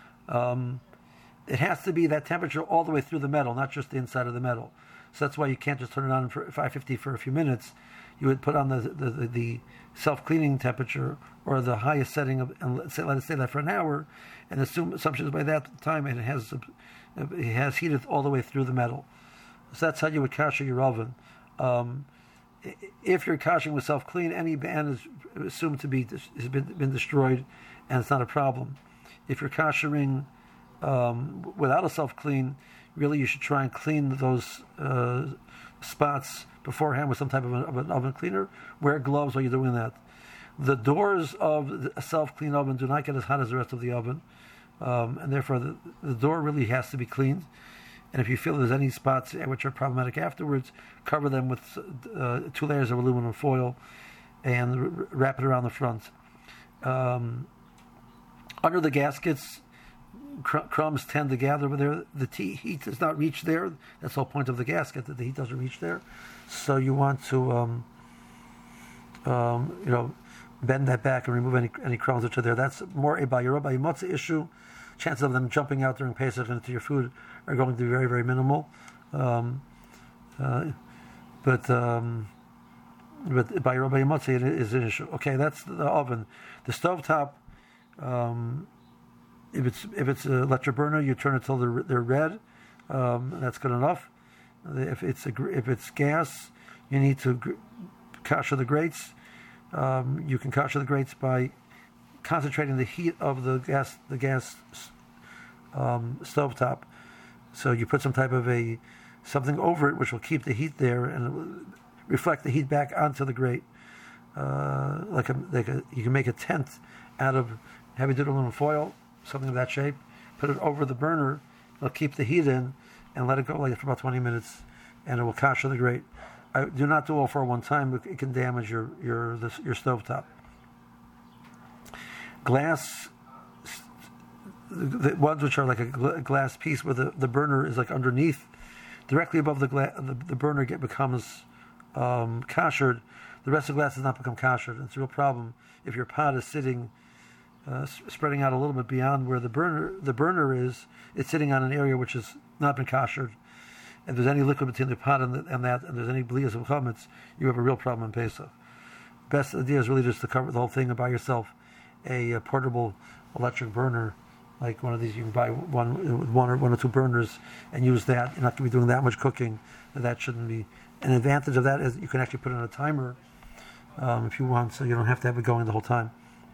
it has to be that temperature all the way through the metal, not just the inside of the metal. So that's why you can't just turn it on for 550 for a few minutes. You would put on the self-cleaning temperature or the highest setting and let it stay there for an hour, and assumption is by that time it has heated all the way through the metal. So that's how you would kasher your oven. If you're kashering with self-clean, any band is assumed to be has been destroyed, and it's not a problem. If you're kashering without a self-clean, really you should try and clean those spots beforehand with some type of an oven cleaner. Wear gloves while you're doing that. The doors of a self-clean oven do not get as hot as the rest of the oven, and therefore the door really has to be cleaned. And if you feel there's any spots which are problematic afterwards, cover them with 2 layers of aluminum foil and wrap it around the front. Under the gaskets, crumbs tend to gather over there. The heat does not reach there. That's the whole point of the gasket, that the heat doesn't reach there. So you want to, bend that back and remove any crumbs which are there. That's more a Bayirah Matzah issue. Chances of them jumping out during Pesach into your food are going to be very, very minimal. But but by Rabbi Yamotze it is an issue. Okay, that's the oven. The stovetop, if it's an electric burner, you turn it till they're red. That's good enough. If it's gas, you need to kosher the grates. You can kosher the grates by concentrating the heat of the gas stovetop. So you put some type of something over it which will keep the heat there and it will reflect the heat back onto the grate. You can make a tent out of heavy duty aluminum foil, something of that shape. Put it over the burner. It'll keep the heat in and let it go for about 20 minutes, and it will kosher the grate. I do not do all four at one time. It can damage your stovetop. Glass, the ones which are like a glass piece where the burner is like underneath, directly above the burner becomes koshered. The rest of the glass does not become koshered. It's a real problem if your pot is sitting, spreading out a little bit beyond where the burner is. It's sitting on an area which has not been koshered. If there's any liquid between the pot and that, and there's any blias of chametz, you have a real problem in Pesach. Best idea is really just to cover the whole thing and buy yourself a portable electric burner, like one of these. You can buy one or two burners and use that. You're not going to be doing that much cooking. That shouldn't be. An advantage of that is you can actually put in a timer if you want, so you don't have to have it going the whole time.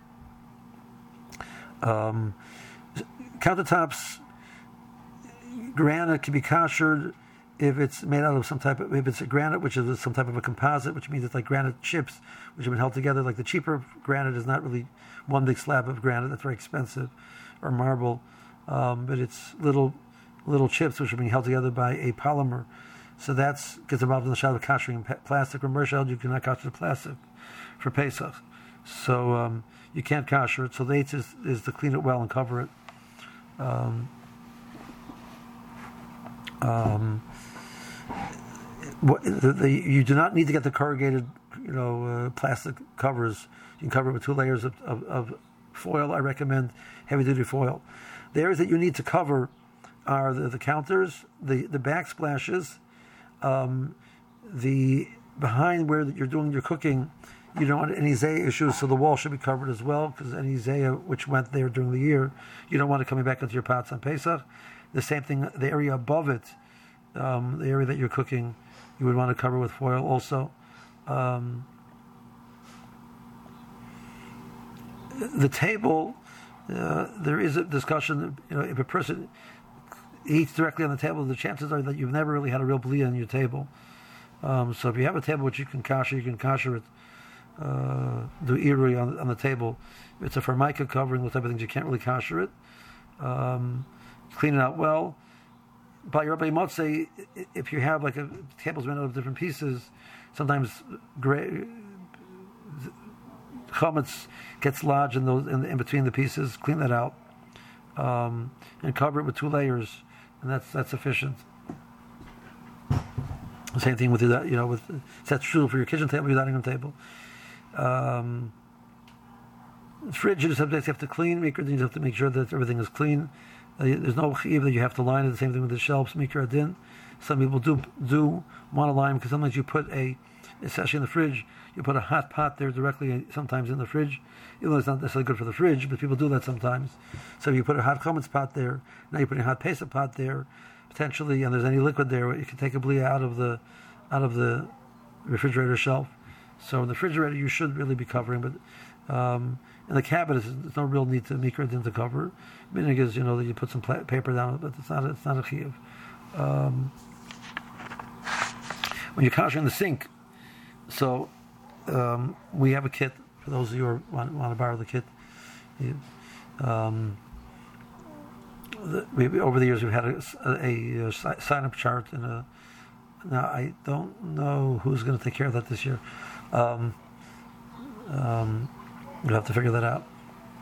Countertops, granite can be koshered if it's made out of if it's a granite, which is some type of a composite, which means it's like granite chips, which have been held together. Like the cheaper granite is not really one big slab of granite, that's very expensive, or marble, but it's little chips which are being held together by a polymer. So that gets involved in the shot of koshering plastic. Or Mershel, you cannot kosher the plastic for Pesach. So you can't kosher it. So the eighth is to clean it well and cover it. You do not need to get the corrugated, plastic covers. You can cover it with 2 layers of foil. I recommend heavy-duty foil. The areas that you need to cover are the counters, the backsplashes, the behind where you're doing your cooking. You don't want any zayah issues, so the wall should be covered as well, because any zayah which went there during the year, you don't want it coming back into your pots on Pesach. The same thing, the area above it, the area that you're cooking, you would want to cover with foil also. The table, there is a discussion, if a person eats directly on the table, the chances are that you've never really had a real blia on your table. So if you have a table which you can kosher it, do irui on the table. If it's a formica covering, those type of things, you can't really kosher it. Clean it out well. By Rabbi Motze, if you have like a table's made out of different pieces, sometimes chametz gets lodged in between the pieces. Clean that out and cover it with 2 layers, and that's sufficient. Same thing with that's true for your kitchen table, your dining room table. Fridge, you just have to clean. Mikra din, you have to make sure that everything is clean. There's no chiv that you have to line it. The same thing with the shelves. Mikra din. Some people do want to line because sometimes you put especially in the fridge, you put a hot pot there directly. Sometimes in the fridge, even though it's not necessarily good for the fridge, but people do that sometimes. So you put a hot chametz pot there. Now you're putting a hot pesach pot there, potentially, and there's any liquid there. You can take a blia out of the refrigerator shelf. So in the refrigerator, you should really be covering, but in the cabinet, there's no real need to mikra din to cover. Minig is, that you put some paper down, but it's not a chiyuv. When you're koshering the sink, so we have a kit for those of you who want to borrow the kit. Over the years, we've had a sign-up chart, and now I don't know who's going to take care of that this year. You'll have to figure that out.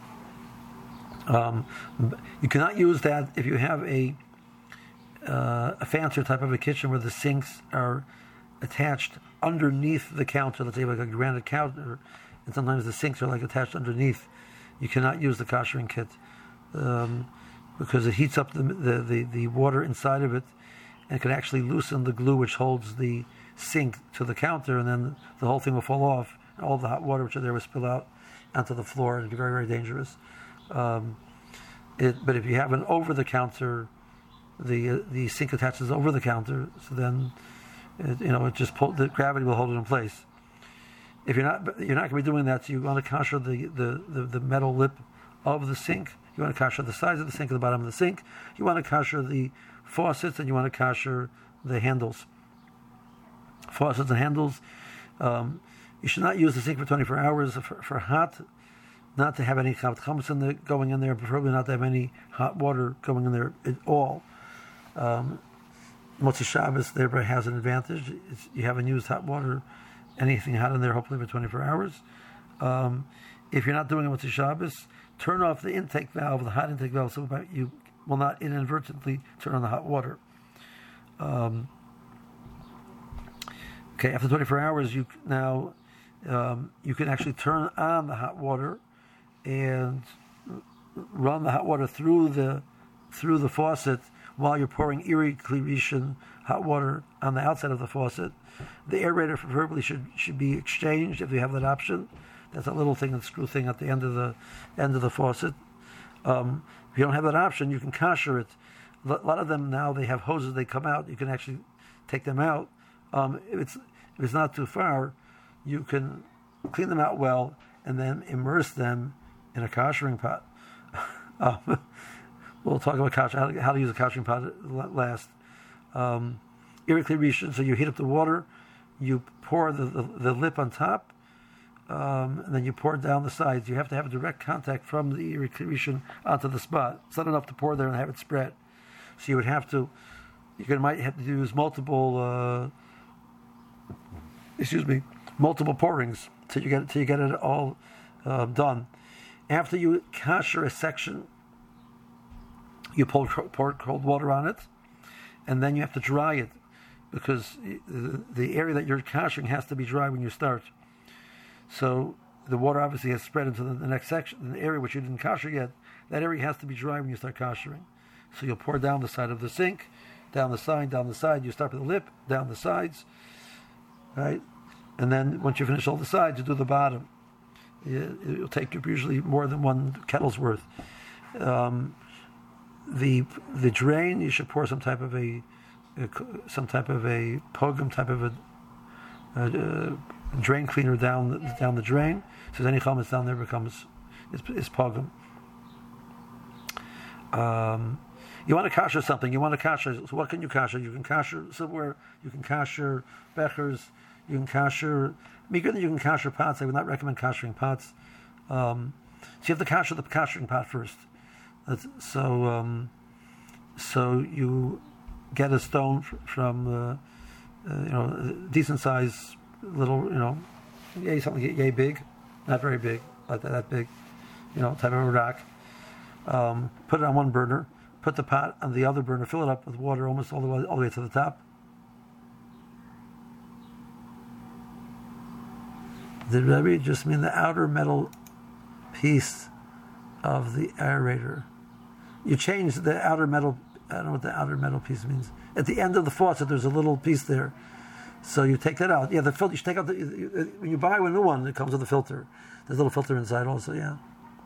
You cannot use that if you have a fancier type of a kitchen where the sinks are attached underneath the counter. Let's say like a granite counter, and sometimes the sinks are like attached underneath. You cannot use the koshering kit because it heats up the water inside of it, and can actually loosen the glue which holds the sink to the counter, and then the whole thing will fall off, and all the hot water which are there will spill out onto the floor, and it'd be very, very dangerous. But if you have an over-the-counter, the sink attaches over the counter, so then the gravity will hold it in place. If you're not going to be doing that, so you want to kosher the metal lip of the sink. You want to kosher the sides of the sink and the bottom of the sink. You want to kosher the faucets, and you want to kosher the handles. Faucets and handles. You should not use the sink for 24 hours for hot. Not to have any chametz going in there, preferably not to have any hot water going in there at all. Motzei Shabbos thereby has an advantage. You haven't used hot water, anything hot in there, hopefully for 24 hours. If you're not doing it Motzei Shabbos, turn off the intake valve, the hot intake valve, so you will not inadvertently turn on the hot water. Okay, after 24 hours, you can actually turn on the hot water and run the hot water through the faucet while you're pouring Erie Kli Rishon hot water on the outside of the faucet. The aerator preferably should be exchanged if you have that option. That's a little thing, a screw thing at the end of the faucet. If you don't have that option, you can kosher it. A lot of them now, they have hoses. They come out. You can actually take them out. If it's not too far, you can clean them out well and then immerse them in a koshering pot. We'll talk about how to use a koshering pot last. Erie Kli Rishon, so you heat up the water, you pour the lip on top, and then you pour it down the sides. You have to have a direct contact from the Erie Kli Rishon onto the spot. It's not enough to pour there and have it spread. So you might have to use multiple pourings till you get it all done. After you kosher a section, you pour cold water on it, and then you have to dry it, because the area that you're koshering has to be dry when you start. So the water obviously has spread into the next section, the area which you didn't kosher yet. That area has to be dry when you start koshering. So you'll pour down the side of the sink, down the side. You start with the lip, down the sides, right? And then once you finish all the sides, you do the bottom. It'll take you usually more than one kettle's worth. The drain, you should pour some type of a pogum, type of a drain cleaner down the drain. So any chametz down there is pogum. You want to kasher something. So what can you kasher? You can kasher silverware. You can kasher bechers. You can kasher mikra. You can kasher pots. I would not recommend kashering pots. So you have to kasher the kashering pot first. So you get a stone from decent size, little, something yay big, not very big, but that big, type of a rock. Put it on one burner. Put the pot on the other burner. Fill it up with water almost all the way to the top. Did Rebbe just mean the outer metal piece of the aerator? You change the outer metal. I don't know what the outer metal piece means. At the end of the faucet, there's a little piece there. So you take that out. Yeah, the filter. You should take out when you buy a new one, it comes with a filter. There's a little filter inside also. Yeah.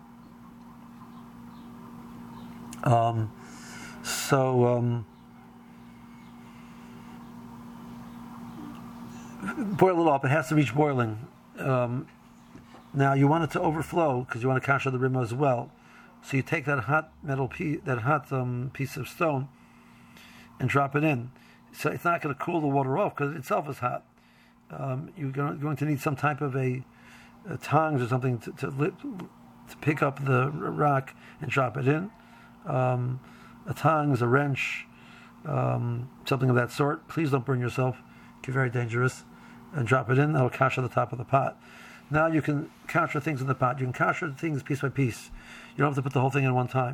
Boil it up. It has to reach boiling. Now you want it to overflow because you want to kasher the rim as well. So you take that hot metal piece, piece of stone, and drop it in. So it's not going to cool the water off because it itself is hot. You're going to need some type of a tongs or something to pick up the rock and drop it in. A tongs, a wrench, something of that sort. Please don't burn yourself. It can be very dangerous. And drop it in. That'll kasher the top of the pot. Now you can kasher things in the pot. You can kasher things piece by piece. You don't have to put the whole thing in one time.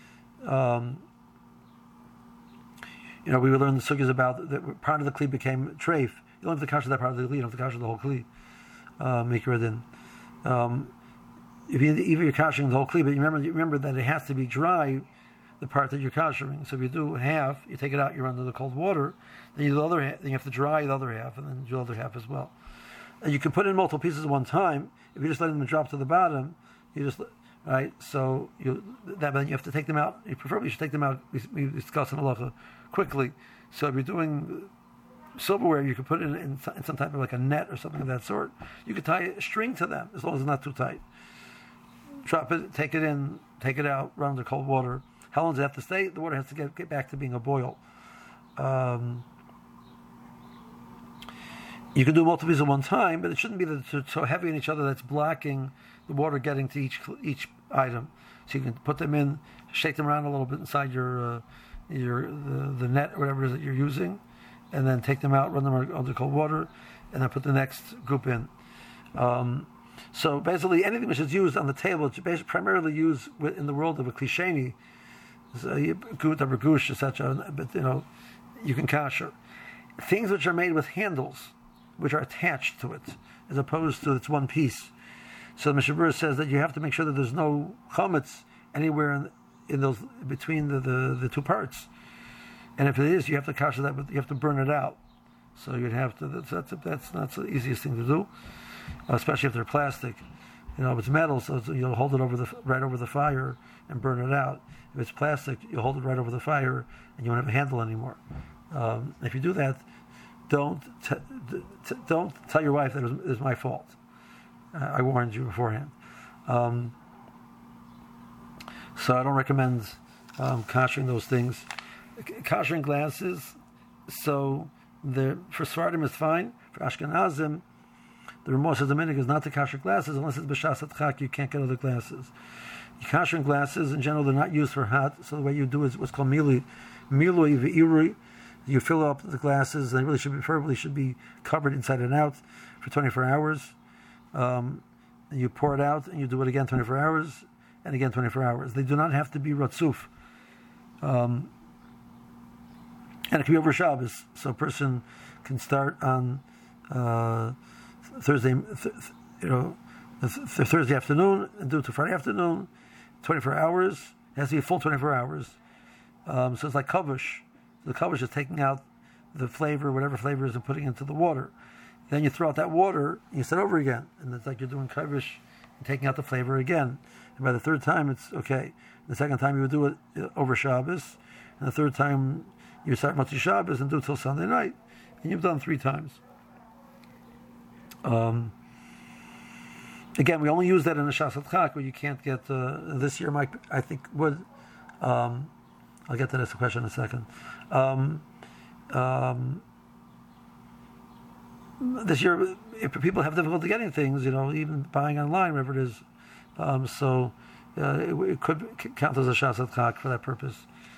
We would learn the sugyas about that part of the kli became treif. You don't have to kasher that part of the kli. You don't have to kasher the whole kli. Mikra din. If you're kashering the whole kli, but you remember that it has to be dry the part that you're koshering. So if you do half, you take it out, you run to the cold water, then you do the other half, then you have to dry the other half, and then do the other half as well. And you can put in multiple pieces at one time. If you just let them drop to the bottom, you just right. So then you have to take them out. You preferably should take them out. We discussed in halacha quickly. So if you're doing silverware, you could put it in some type of like a net or something of that sort. You could tie a string to them as long as it's not too tight. Drop it, take it in, take it out, run under cold water. How long does it have to stay? The water has to get back to being a boil. You can do multiple pieces at one time, but it shouldn't be that they're so heavy in each other that's blocking the water getting to each item. So you can put them in, shake them around a little bit inside the net or whatever it is that you're using, and then take them out, run them under cold water, and then put the next group in. So basically, anything which is used on the table, it's basically primarily used in the world of a klisheni, gush, etc. But you can kasher things which are made with handles, which are attached to it, as opposed to its one piece. So the Mishnah Berurah says that you have to make sure that there's no chametz anywhere in those between the two parts. And if it is, you have to kasher that, but you have to burn it out. So you'd have to. That's not the easiest thing to do, especially if they're plastic. If it's metal, so you'll hold it right over the fire and burn it out. If it's plastic, you'll hold it right over the fire and you won't have a handle anymore. If you do that, don't tell your wife that it was my fault. I warned you beforehand. So I don't recommend koshering those things. Koshering glasses, so for Sfardim it's fine. For Ashkenazim, the Ramah says the minhag is not to kosher glasses unless it's b'shas hatchak. You can't get other glasses. Koshering glasses in general, they're not used for hot. So the way you do is what's called milui v'irui. You fill up the glasses. They preferably should be covered inside and out for 24 hours. You pour it out and you do it again 24 hours and again 24 hours. They do not have to be ratzuf. And it can be over Shabbos. So a person can start on Thursday, Thursday afternoon and do it to Friday afternoon, 24 hours. It has to be a full 24 hours. So it's like kavush. The kavush is taking out the flavor, whatever flavor is, and putting it into the water. Then you throw out that water and you start over again. And it's like you're doing kavush and taking out the flavor again. And by the third time, it's okay. The second time you would do it over Shabbos. And the third time you start Motzei Shabbos and do it till Sunday night. And you've done 3 times. Again, we only use that in the Shas Hatchak, where you can't get this year. Mike, I think would. I'll get to this question in a second. This year, if people have difficulty getting things, even buying online, whatever it is, so it could count as a Shas Hatchak for that purpose.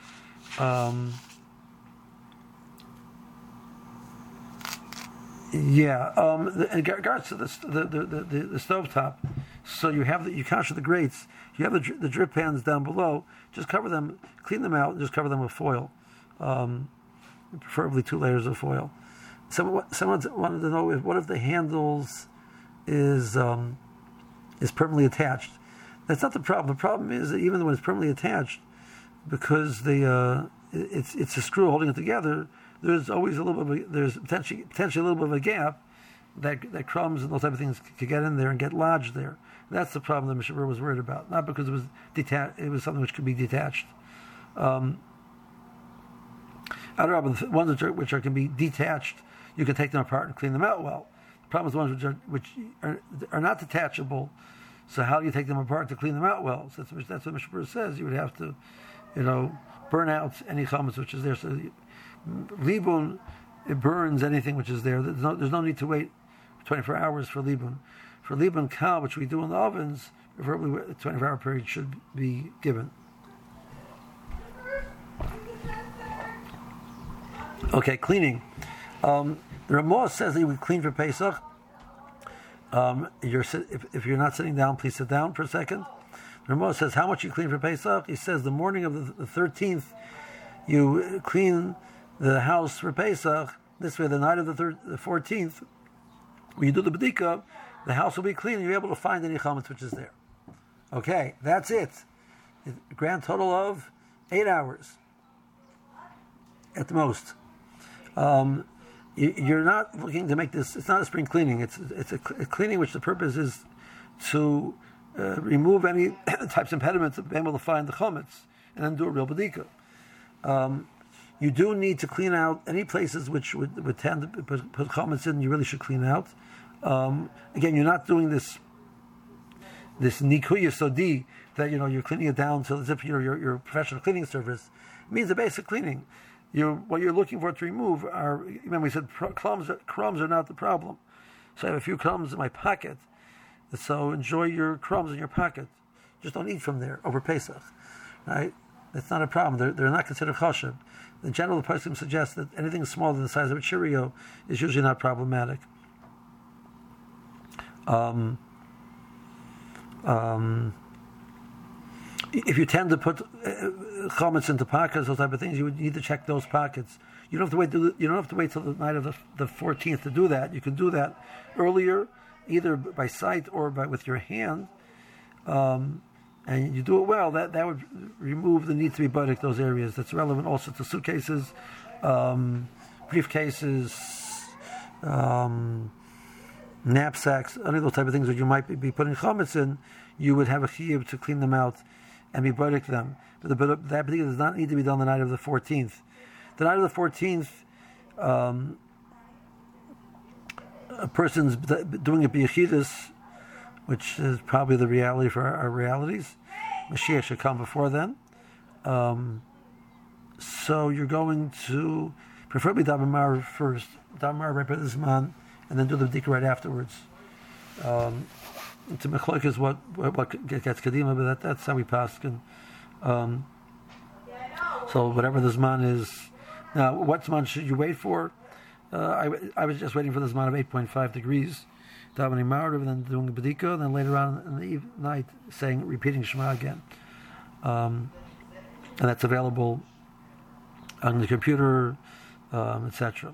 In regards to the stovetop, so you kasher the grates. You have the drip pans down below. Just cover them, clean them out, and just cover them with foil, preferably 2 layers of foil. Someone wanted to know what if the handles is permanently attached. That's not the problem. The problem is that even when it's permanently attached, because it's a screw holding it together, there's always there's potentially a little bit of a gap that crumbs and those type of things could get in there and get lodged there. That's the problem that Mishnah Berurah was worried about, not because it was detached. It was something which could be detached. The ones which can be detached, you can take them apart and clean them out well. The problem is the ones which are not detachable. So how do you take them apart to clean them out well? So that's what Mishnah Berurah says. You would have to, burn out any chametz which is there. So libun, it burns anything which is there. There's no need to wait 24 hours for libun. For libun kal, which we do in the ovens, preferably a 24-hour period should be given. Okay, cleaning. The Ramah says that you would clean for Pesach. If you're not sitting down, please sit down for a second. The Ramah says how much you clean for Pesach. He says the morning of the 13th, you clean the house for Pesach. This way, the night of the 14th, when you do the bedika, the house will be clean and you're able to find any chametz which is there. Okay, that's it. Grand total of 8 hours at the most. You're not looking to make this. It's not a spring cleaning. It's a cleaning which the purpose is to remove any types of impediments of being able to find the chametz and then do a real bedika. You do need to clean out any places which would tend to put chametz in. You really should clean out. Again, you're not doing this nikuy yesodi that you're cleaning it down so as if you're a professional cleaning service. It means a basic cleaning. What you're looking for to remove are, remember we said crumbs are not the problem. So I have a few crumbs in my pocket, so enjoy your crumbs in your pocket. Just don't eat from there over Pesach, right? That's not a problem. They're not considered chashiv. In general, the person suggests that anything smaller than the size of a Cheerio is usually not problematic. If you tend to put chametz into pockets, those type of things, you would need to check those pockets. You don't have to wait. You don't have to wait till the night of the 14th to do that. You can do that earlier, either by sight or with your hand, and you do it well. That would remove the need to be bodek those areas. That's relevant also to suitcases, briefcases, knapsacks, any of those type of things that you might be putting chametz in. You would have a chiyuv to clean them out and be bodek them. But that particular does not need to be done the night of the 14th. The night of the 14th, a person's doing a biyachidus, which is probably the reality for our realities. Mashiach should come before then. So you're going to preferably daven Mar first, daven Mar right by this man, and then do the b'dika right afterwards. To mechloek is what gets kadima, but that's how we paskin. So whatever the zman is. Now, what zman should you wait for? I was just waiting for the zman of 8.5 degrees, davening Ma'ariv, and then doing a b'dika, and then later on in the night repeating Shema again. And that's available on the computer, etc.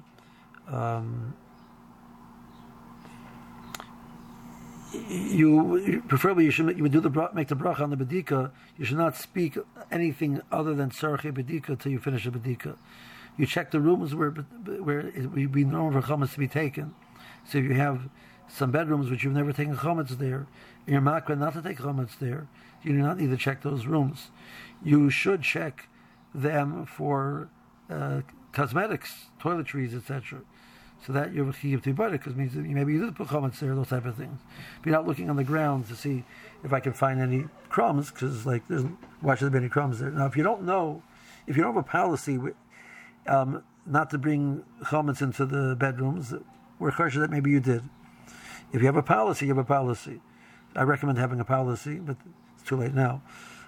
You preferably you would make the bracha on the bedika. You should not speak anything other than tzarchei bedika till you finish the bedika. You check the rooms where it would be normal for chametz to be taken. So if you have some bedrooms which you've never taken chametz there, and you're makra not to take chametz there, you do not need to check those rooms. You should check them for cosmetics, toiletries, etc. So that you're chiyuv to be because means that maybe you did put chametz there, those type of things. But you're not looking on the ground to see if I can find any crumbs, because why should there be any crumbs there? Now, if you don't have a policy not to bring chametz into the bedrooms, we're kosher that maybe you did. If you have a policy, you have a policy. I recommend having a policy, but it's too late now.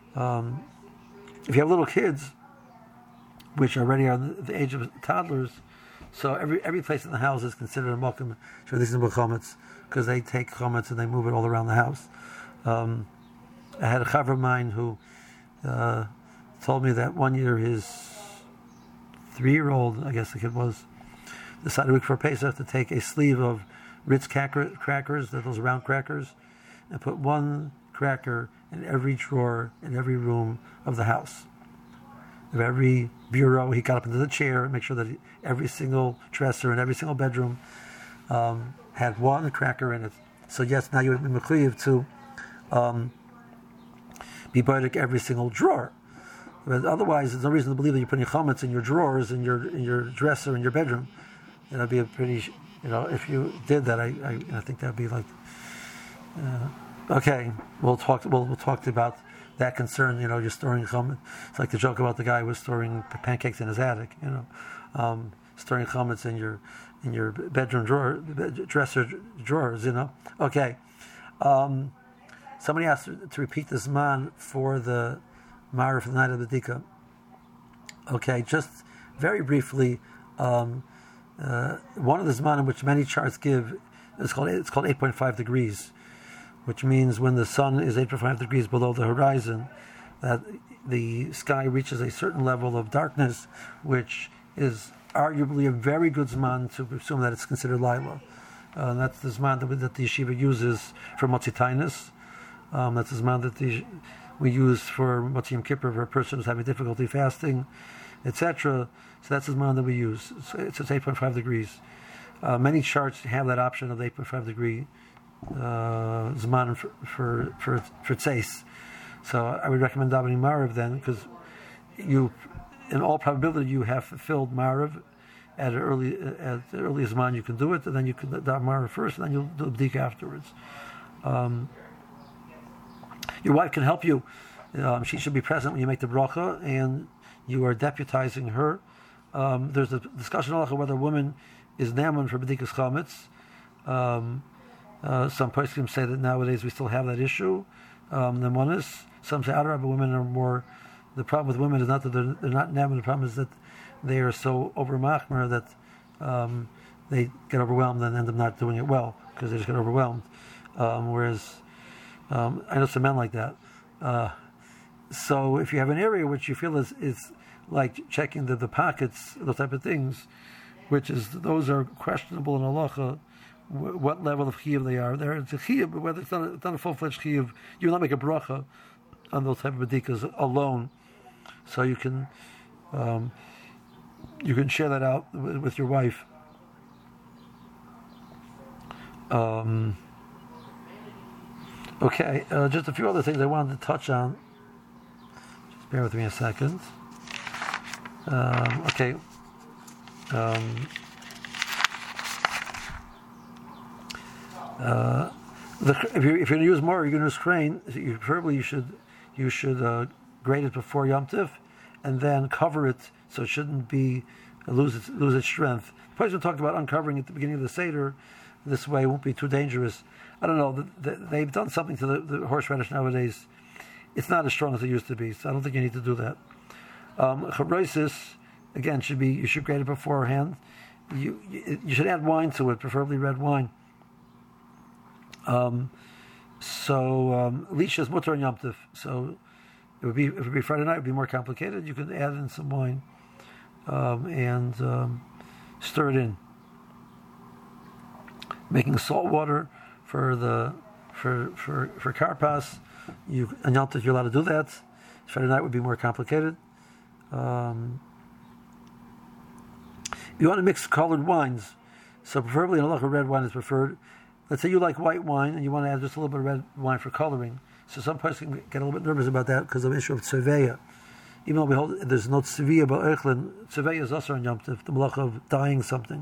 If you have little kids, which already are the age of toddlers, so every place in the house is considered a mokum for these chametz, because they take chametz and they move it all around the house. I had a chaver of mine who told me that one year his 3-year-old, I guess the kid was, decided a week for Pesach to take a sleeve of Ritz crackers, those round crackers, and put one cracker in every drawer in every room of the house. Of every bureau, he got up into the chair and make sure that every single dresser in every single bedroom had one cracker in it. So yes, now you would be mechuyev to be bodek every single drawer. But otherwise, there's no reason to believe that you're putting chametz in your drawers, in your dresser, in your bedroom. It'd be a pretty, if you did that, I think that'd be like, okay, we'll talk about that concern. You're storing chametz. It's like the joke about the guy who was storing pancakes in his attic. Storing chametz in your bedroom dresser drawers. Okay. Somebody asked to repeat this man for the Ma'ariv for the night of the Dika. Okay, just very briefly, one of the zmanim which many charts give it's called 8.5 degrees, which means when the sun is 8.5 degrees below the horizon, that the sky reaches a certain level of darkness, which is arguably a very good zman to assume that it's considered Laila. That's the zman that the yeshiva uses for Motzitainus. That's the zman that we use for Motzei Yom Kippur for a person who's having difficulty fasting, etc. So that's the Zman that we use. It's 8.5 degrees. Many charts have that option of 8.5 degree Zman for Tzeis. So I would recommend davening Marav then, because you, in all probability, you have fulfilled Marav at the earliest Zman you can do it, and then you can daven Marav first, and then you'll do B'dika afterwards. Your wife can help you. She should be present when you make the bracha, and you are deputizing her. There's a discussion also whether a woman is naman for B'dikas Chametz. Some poskim say that nowadays we still have that issue. The one is, some say Adarabah, women are more. The problem with women is not that they're not naman. The problem is that they are so over machmer that they get overwhelmed and end up not doing it well because they just get overwhelmed. Whereas I know some men like that. So if you have an area which you feel is like checking the pockets, those type of things, those are questionable in halacha, what level of chiyuv they are. It's a chiyuv, but whether it's not a full-fledged chiyuv, you will not make a bracha on those type of bedikas alone. So you can share that out with your wife. Okay, just a few other things I wanted to touch on. Just bear with me a second. Okay. If you're going to use more, you're going to use crane. Preferably, you should grate it before Yom Tif, and then cover it so it shouldn't lose its strength. The person talked about uncovering at the beginning of the seder. This way, it won't be too dangerous. I don't know. They've done something to the horseradish nowadays. It's not as strong as it used to be, so I don't think you need to do that. Chabrosis, again, you should grate it beforehand. You should add wine to it, preferably red wine. Lisha is mutar on Yom Tov. So if it would be Friday night, it would be more complicated. You can add in some wine and stir it in. Making salt water for karpas, on Yom Tov you're allowed to do that. Friday night would be more complicated. You want to mix colored wines, so preferably in halacha red wine is preferred. Let's say you like white wine and you want to add just a little bit of red wine for coloring. So some person get a little bit nervous about that because of the issue of tzeveya. Even though we hold there's no tzeveya but eichlin, tzeveya is also on Yom Tov, the malacha of dyeing something.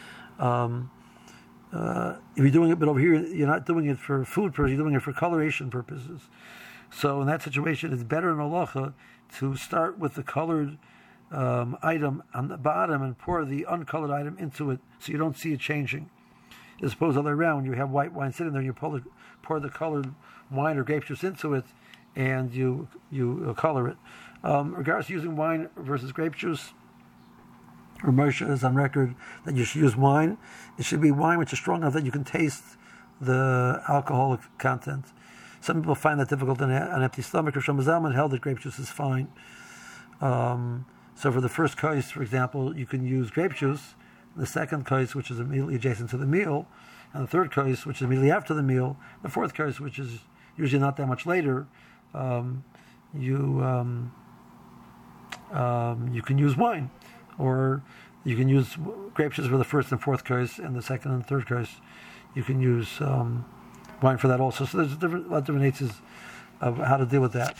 If you're doing it, but over here you're not doing it for food purposes, you're doing it for coloration purposes. So in that situation, it's better in halacha to start with the colored item on the bottom and pour the uncolored item into it, so you don't see it changing. As opposed to the other way around, when you have white wine sitting there, you pour the colored wine or grape juice into it, and you color it. Regardless of using wine versus grape juice, Moshe is on record that you should use wine. It should be wine which is strong enough that you can taste the alcoholic content. Some people find that difficult on an empty stomach. Rosh Zalman held that grape juice is fine. So for the first kos, for example, you can use grape juice. The second kos, which is immediately adjacent to the meal, and the third kos, which is immediately after the meal. The fourth kos, which is usually not that much later, you can use wine, or you can use grape juice for the first and fourth kos, and the second and third kos, you can use wine for that also. So there's a lot of different answers of how to deal with that.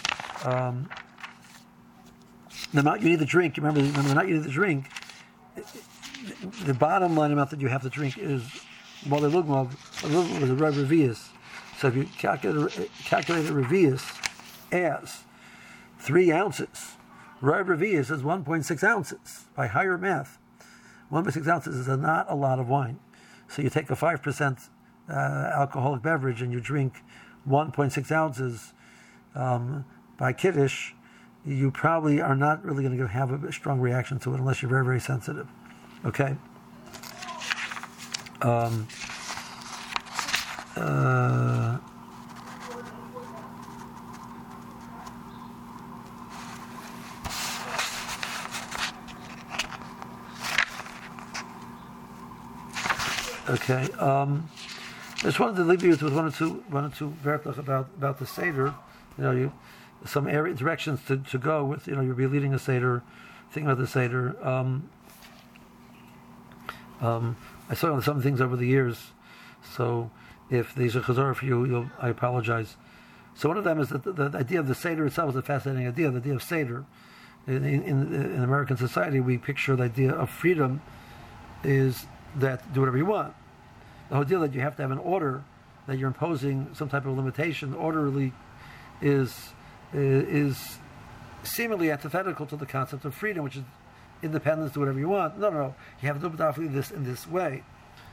The amount you need to drink, remember the amount you need to drink, the bottom line amount that you have to drink is Molei Lugmov is a Rav Revius. So if you calculate a Revius as 3 ounces, Rav Revius is 1.6 ounces. By higher math, 1.6 ounces is not a lot of wine. So you take a 5% alcoholic beverage and you drink 1.6 ounces by Kiddush, you probably are not really going to have a strong reaction to it unless you're very, very sensitive. Okay? Okay. I just wanted to leave you with one or two vertach about the Seder. some area directions to go with. You'll be leading a seder, thinking about the seder. I saw some things over the years, so if these are chazor for you, I apologize. So one of them is that the idea of the seder itself is a fascinating idea. The idea of seder in American society, we picture the idea of freedom is that do whatever you want. The whole deal that you have to have an order, that you're imposing some type of limitation, orderly, is seemingly antithetical to the concept of freedom, which is independence, do whatever you want. No. You have to do this in this way.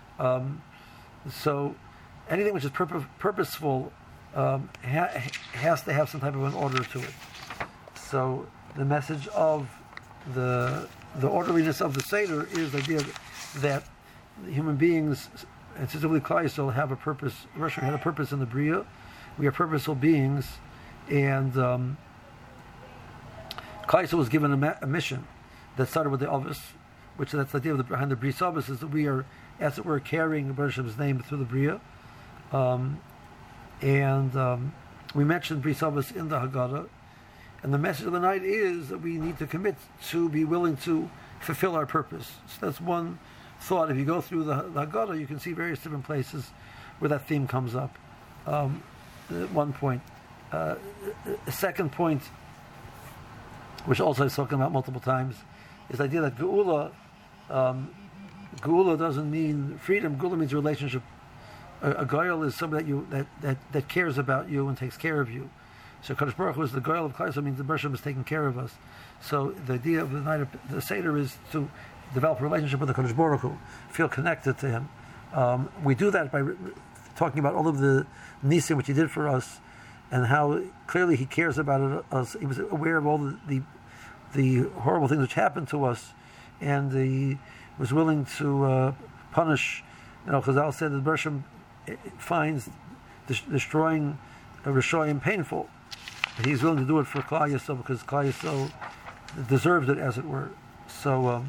So anything which is purposeful has to have some type of an order to it. So the message of the orderliness of the Seder is the idea that human beings, and specifically Klal Yisrael, have a purpose. Russia had a purpose in the Bria. We are purposeful beings, and Klal Yisrael was given a mission that started with the Ovis, which that's the idea behind the Bris Ovis, is that we are, as it were, carrying Baruch Hashem's name through the Bria. We mentioned Bris Ovis in the Haggadah, and the message of the night is that we need to commit to be willing to fulfill our purpose. So that's one thought. If you go through the Haggadah, you can see various different places where that theme comes up. At one point. A second point, which also I've spoken about multiple times, is the idea that Geula doesn't mean freedom. Geula means relationship. A goyal is somebody that cares about you and takes care of you. So Kadosh Baruch Hu is the goyal of Klal Yisrael, means the Baruch Hashem is taking care of us. So the idea of the night of the Seder is to develop a relationship with the Kadosh Baruch Hu, feel connected to Him. We do that by talking about all of the nisim which He did for us, and how clearly He cares about us. He was aware of all the horrible things which happened to us, and He was willing to punish. Chazal said that Baruch Hashem finds destroying a Rishoyim painful. He's willing to do it for Klal Yisrael because Klal Yisrael deserves it, as it were. So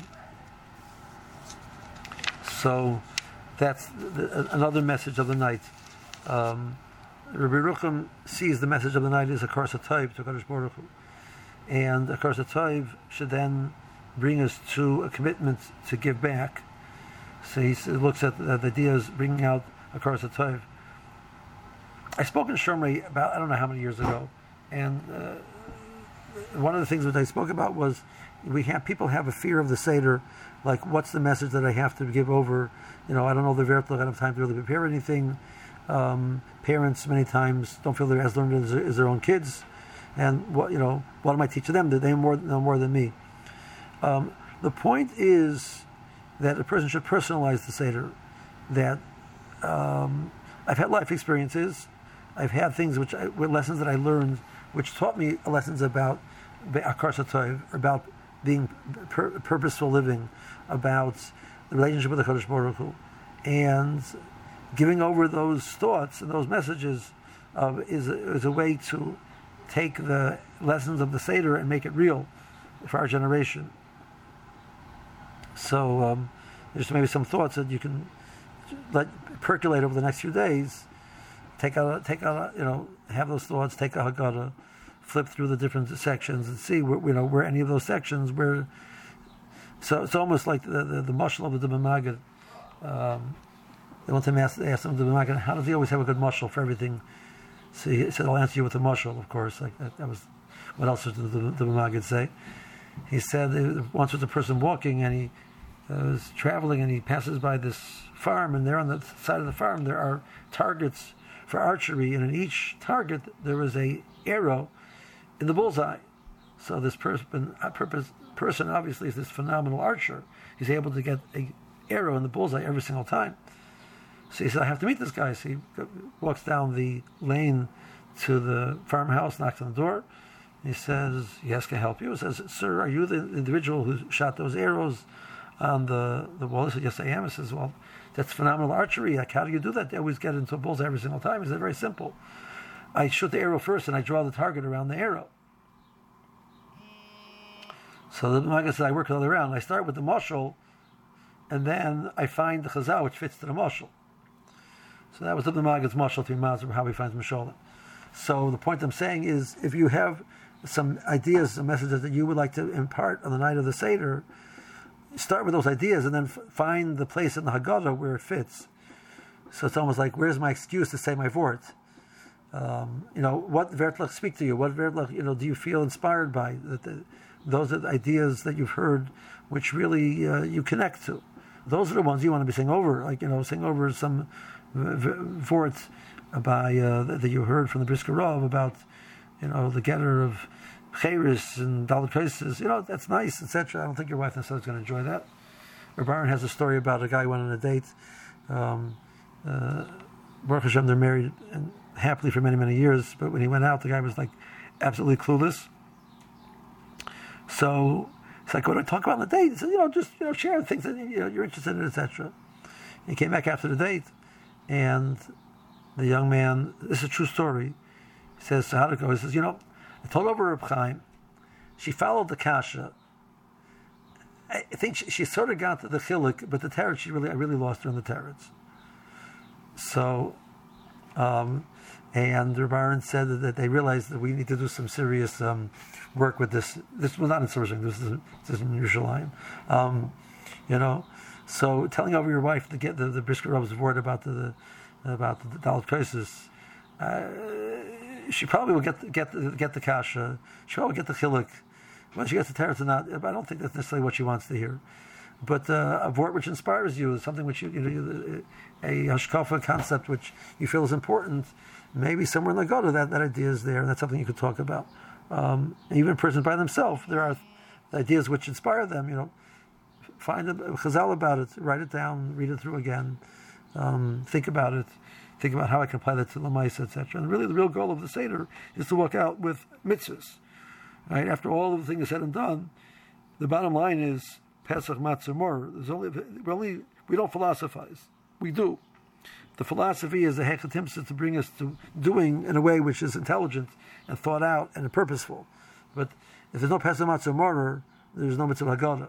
that's another message of the night. Rabbi Rucham sees the message of the night as a Kars HaTov to Kadosh Baruch Hu, and a Kars HaTov should then bring us to a commitment to give back. So he looks at the idea as bringing out a Kars HaTov. I spoke in Shomrei about, I don't know how many years ago, and one of the things that I spoke about was people have a fear of the Seder, like what's the message that I have to give over? I don't know the Vertl, I don't have time to really prepare anything. Parents many times don't feel they're as learned as their own kids, and what am I teaching them? That they know more than me. The point is that a person should personalize the Seder. That I've had life experiences, I've had things with lessons that I learned, which taught me lessons about Kars HaTov, about being purposeful living, about the relationship with the Kadosh Baruch Hu, and giving over those thoughts and those messages is a way to take the lessons of the Seder and make it real for our generation. So there's maybe some thoughts that you can let percolate over the next few days. Take out, have those thoughts. Take a Haggadah, flip through the different sections, and see where any of those sections where. So it's almost like the mashal of the Dibba Maggid. One time asked him the Maggid, how does he always have a good mashal for everything? So he said, I'll answer you with a mashal, of course. Like that was what else did the Maggid say? He said once was a person walking and he was traveling and he passes by this farm, and there on the side of the farm there are targets for archery, and in each target there was a arrow in the bullseye. So this person obviously is this phenomenal archer. He's able to get an arrow in the bullseye every single time. So he said, I have to meet this guy. So he walks down the lane to the farmhouse, knocks on the door. He says, yes, can I help you? He says, sir, are you the individual who shot those arrows on the wall? He said, yes, I am. He says, well, that's phenomenal archery. Like, how do you do that? They always get into a bullseye every single time. He said, very simple. I shoot the arrow first and I draw the target around the arrow. So the Maggid said, I work the other way around. I start with the mashal, and then I find the chazal which fits to the mashal. So that was the Maggid's mashal, 3 miles of how he finds mashalim. So the point I'm saying is, if you have some ideas, some messages that you would like to impart on the night of the Seder, start with those ideas and then find the place in the Haggadah where it fits. So it's almost like, where's my excuse to say my vort? What Vertlach speak to you? What Vertlach, do you feel inspired by? Those are the ideas that you've heard, which really you connect to. Those are the ones you want to be saying over, sing over some vort by that you heard from the Brisker Rav about, the getter of Cheres and Dalit Kaisis. That's nice, etc. I don't think your wife necessarily is going to enjoy that. Reb Aaron has a story about a guy who went on a date. Baruch Hashem, they're married and happily for many, many years. But when he went out, the guy was like absolutely clueless. So it's like, what do I talk about on the date? He said, just share things that you're interested in, etc. He came back after the date, and the young man, this is a true story, he says, so how'd it go? He says, I told over Reb Chaim, she followed the kasha. I think she sort of got to the chiluk, but the teretz, I really lost her in the teretz. So, and Reb Aaron said that they realized that we need to do some serious work with this. This was not in Sourcing, this is in Yerushalayim. So telling over your wife to get the Brisker Rav's word about the Dalit Kaisis, she probably will get the kasha. She probably will get the chiluk. When she gets the teretz or not, I don't think that's necessarily what she wants to hear. But a word which inspires you, something which a hashkafa concept which you feel is important, maybe somewhere in the Goda that idea is there, and that's something you could talk about. Even persons by themselves, there are ideas which inspire them. Find a chazal about it, write it down, read it through again, think about it, think about how I can apply that to Lamaisa, etc. And really, the real goal of the Seder is to walk out with mitzvahs. Right? After all of the things said and done, the bottom line is Pesach Matzah Mor. We don't philosophize. We do. The philosophy is the hechatimsa to bring us to doing in a way which is intelligent and thought out and purposeful. But if there's no Pesach Matzah Mor, there's no Mitzvah Haggadah.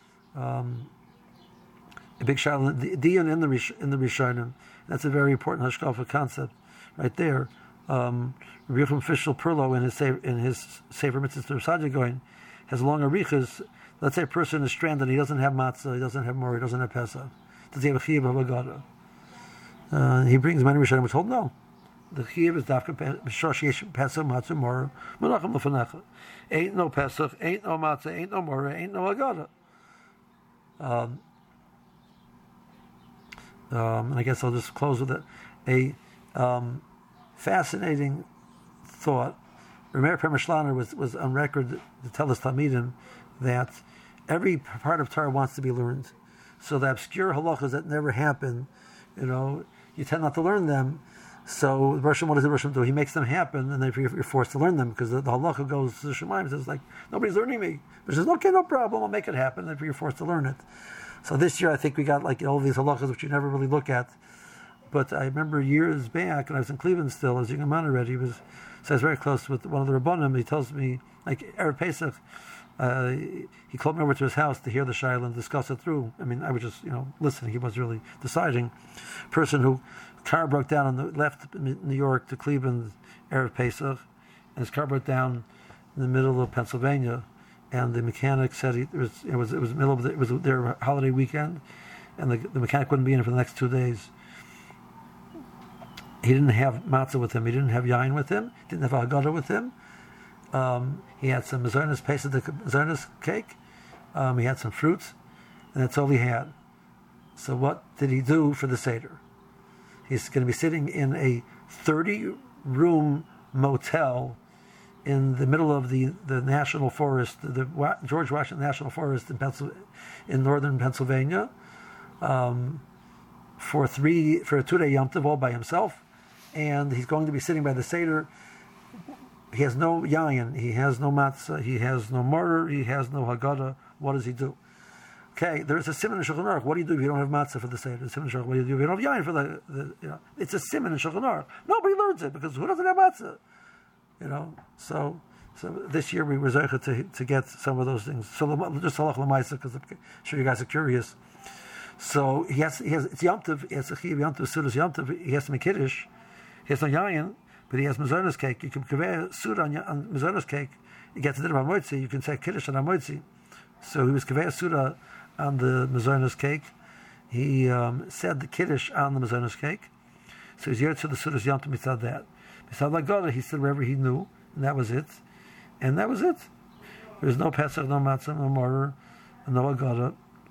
A big shayla, the diyon in the Rishonim. That's a very important hashkafa concept, right there. Rabbi Yochanan Fishel Perlo in his Sefer Mitzvahs to Rav Goin has long arichas. Let's say a person is stranded, he doesn't have matzah, he doesn't have mor, he doesn't have pesach. Does he have a chiyuv of Haggadah? He brings many Rishonim which hold no. The chiyuv is dafka b'shor pesach matzah mor menachem lefanecha. Ain't no pesach, ain't no matzah, ain't no mor, ain't no Haggadah. And I guess I'll just close with a fascinating thought. Rameir Premishlaner was on record to tell us Talmidim that every part of Torah wants to be learned. So the obscure halachas that never happen, you tend not to learn them. So what does the Rosh do? He makes them happen, and then you're forced to learn them because the halacha goes to the Shemaim. Says like, nobody's learning me. But he says, okay, no problem, I'll make it happen. And then you're forced to learn it. So this year I think we got all these halachas which you never really look at. But I remember years back when I was in Cleveland still, as young man already, I was very close with one of the Rabbanim. He tells me, like Erev Pesach, he called me over to his house to hear the shayla and discuss it through. I mean, I was just, listening. He was really deciding. Person who car broke down left New York to Cleveland Erev Pesach, and his car broke down in the middle of Pennsylvania, and the mechanic said it was their holiday weekend, and the mechanic wouldn't be in for the next 2 days. He didn't have matzah with him. He didn't have yain with him. Didn't have a haggadah with him. He had some mezornis pesach, the mezornis cake. He had some fruits, and that's all he had. So what did he do for the Seder? He's going to be sitting in a 30-room motel in the middle of the national forest, the George Washington National Forest in northern Pennsylvania, for a 2-day Yom Tov all by himself. And he's going to be sitting by the Seder. He has no yayin, he has no matzah, he has no mortar, he has no haggadah. What does he do? Okay, there's a siman in Shulchan Aruch. What do you do if you don't have matzah for the Seder? The siman in Shulchan Aruch. What do you do if you don't have yayin for the It's a siman in Shulchan Aruch. Nobody learns it because who doesn't have matzah? So this year we were zeicha to get some of those things. So just halach l'maisa because I'm sure you guys are curious. So he has it's Yom Tov. He has a chiyuv Yom Tov, Sudas Yom Tov. He has to make kiddush. He has no yayin, but he has mazonos cake. You can kaveh suda on mazonos cake. You get to dinner on moitzi. You can say kiddush on moitzi. So he was kaveh suda on the mazonos cake. He said the kiddush on the mazonos cake. So he's yet to the suda's yom mitzad that. Mitzad lagoda, he said wherever he knew, and that was it. And that was it. There was no Pesach, no matzah, no mortar, no agoda.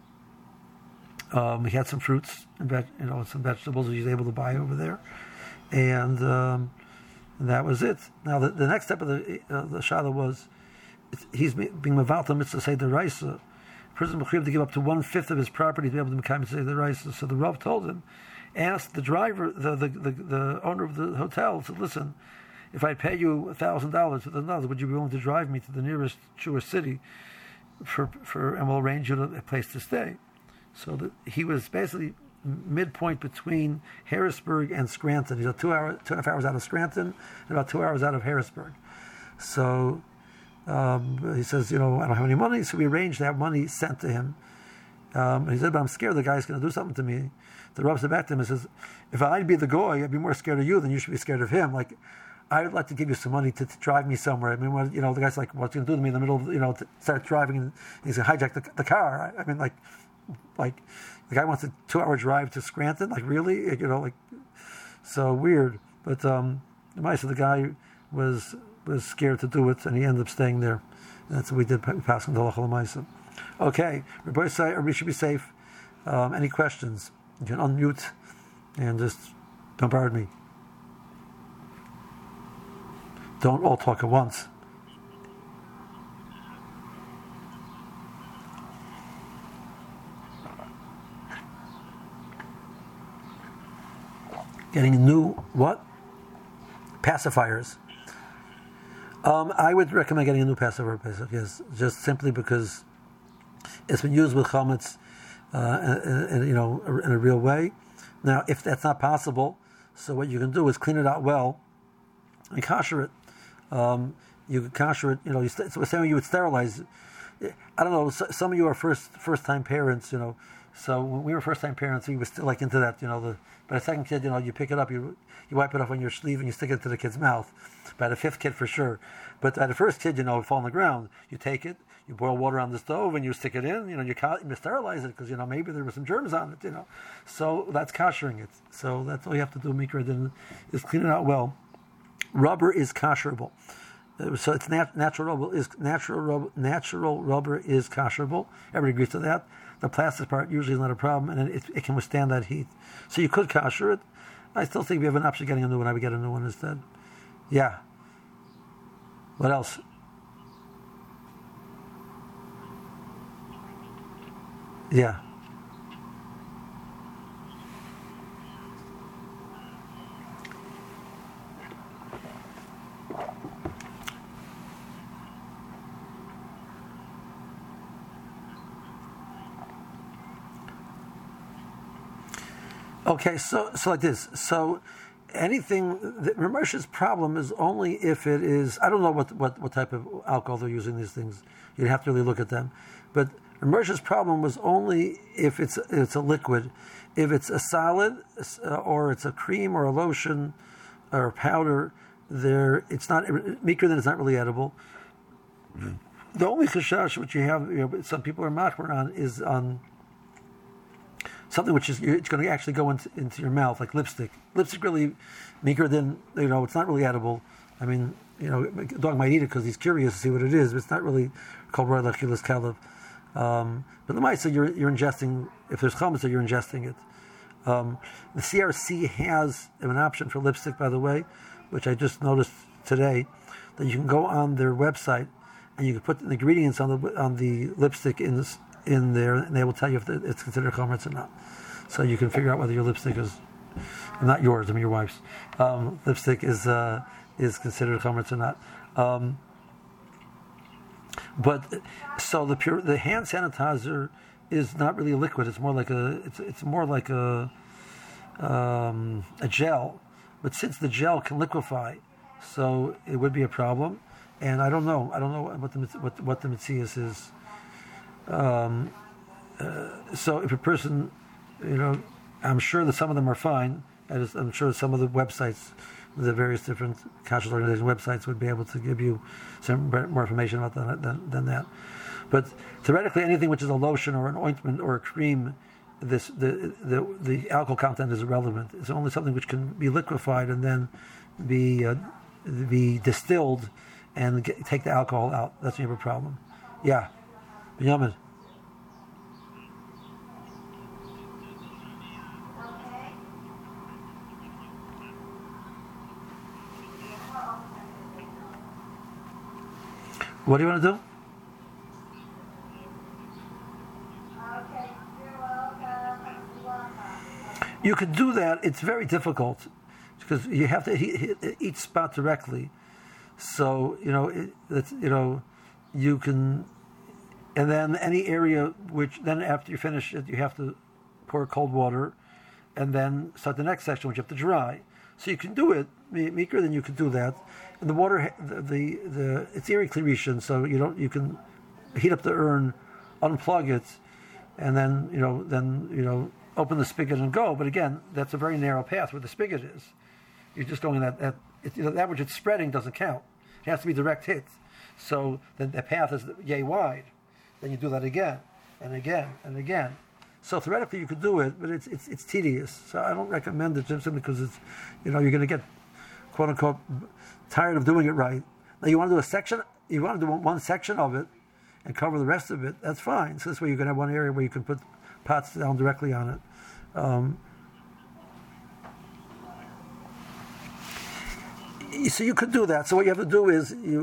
He had some fruits and some vegetables he was able to buy over there, and that was it. Now the next step of the shala was he's being mevalta mitzvah say the raisa. Person mechuyev to give up to 1/5 of his property to be able to make say the raisa. So the Rav told him, asked the driver, the owner of the hotel, said, listen, if I pay you $1,000, would you be willing to drive me to the nearest Jewish city and we'll arrange you a place to stay? So he was basically midpoint between Harrisburg and Scranton. He's 2.5 hours out of Scranton and about 2 hours out of Harrisburg. So he says, I don't have any money, so we arranged to have money sent to him. And he said, but I'm scared the guy's going to do something to me. The Rav said back to him and says, if I'd be the goy, I'd be more scared of you than you should be scared of him. Like, I would like to give you some money to drive me somewhere. I mean, the guy's like, what's he going to do to me in the middle of, to start driving and he's going to hijack the car. I mean, like the guy wants a 2-hour drive to Scranton? Like, really? So weird. But the guy was scared to do it, and he ended up staying there. And that's what we did, passing the Halacha L'Maisa. Okay, everybody say, everybody should be safe. Any questions? You can unmute and just bombard me. Don't all talk at once. Getting new what? Pacifiers. I would recommend getting a new pacifier, yes, just simply because it's been used with chametz in a real way. Now, if that's not possible, so what you can do is clean it out well and kosher it. You can kosher it. So same way you would sterilize. I don't know. Some of you are first time parents. So when we were first time parents, we were still like into that. But a second kid, you pick it up, you wipe it off on your sleeve and you stick it into the kid's mouth. By the fifth kid for sure. But by the first kid, it fall on the ground. You take it, you boil water on the stove, and you stick it in. You sterilize it because maybe there were some germs on it. So that's koshering it. So that's all you have to do. Mikra din is clean it out well. Rubber is kosherable. So it's natural rubber is kosherable. Everybody agrees to that. The plastic part usually is not a problem, and it can withstand that heat. So you could kosher it. I still think we have an option of getting a new one. I would get a new one instead. Yeah. What else? Yeah. Okay, so like this. So anything, Ramesh's problem is only if it is, I don't know what type of alcohol they're using these things. You'd have to really look at them. But Ramesh's problem was only if it's a liquid. If it's a solid, or it's a cream or a lotion or a powder, it's not, mikra then it's not really edible. The only chashash which you have, some people are machmer on, is on something which is, it's going to actually go into your mouth, like lipstick. Lipstick really, mikra then, it's not really edible. I mean, a dog might eat it because he's curious to see what it is, but it's not really called roy lachilas kalev. But the mice, so you're ingesting, if there's chametz, you're ingesting it. The CRC has an option for lipstick, by the way, which I just noticed today, that you can go on their website and you can put the ingredients on the lipstick in there, and they will tell you if it's considered chametz or not. So you can figure out whether your lipstick is, not yours, I mean your wife's, lipstick is considered chametz or not. But so the hand sanitizer is not really a liquid. It's more like a gel. But since the gel can liquefy, so it would be a problem. And I don't know what the mitzias is. So if a person, I'm sure that some of them are fine. I'm sure some of the websites the various different kashrus organization websites would be able to give you some more information about that than that. But theoretically, anything which is a lotion or an ointment or a cream, the alcohol content is irrelevant. It's only something which can be liquefied and then be distilled and take the alcohol out. That's when you have a problem. Yeah, Binyamin. What do you want to do? You could do that. It's very difficult because you have to hit each spot directly. So you can, and then any area which then after you finish it, you have to pour cold water, and then start the next section which you have to dry. So you can do it, Mikra, then you can do that. And the water, it's Eri Klirishin, so you can heat up the urn, unplug it, and then open the spigot and go. But again, that's a very narrow path where the spigot is. You're just going that which it's spreading doesn't count. It has to be direct hit. So then the path is yay wide. Then you do that again and again and again. So theoretically you could do it, but it's tedious. So I don't recommend it simply because it's you're going to get quote unquote tired of doing it right. Now you want to do a section. You want to do one section of it and cover the rest of it. That's fine. So this way you can have one area where you can put pots down directly on it. So you could do that. So what you have to do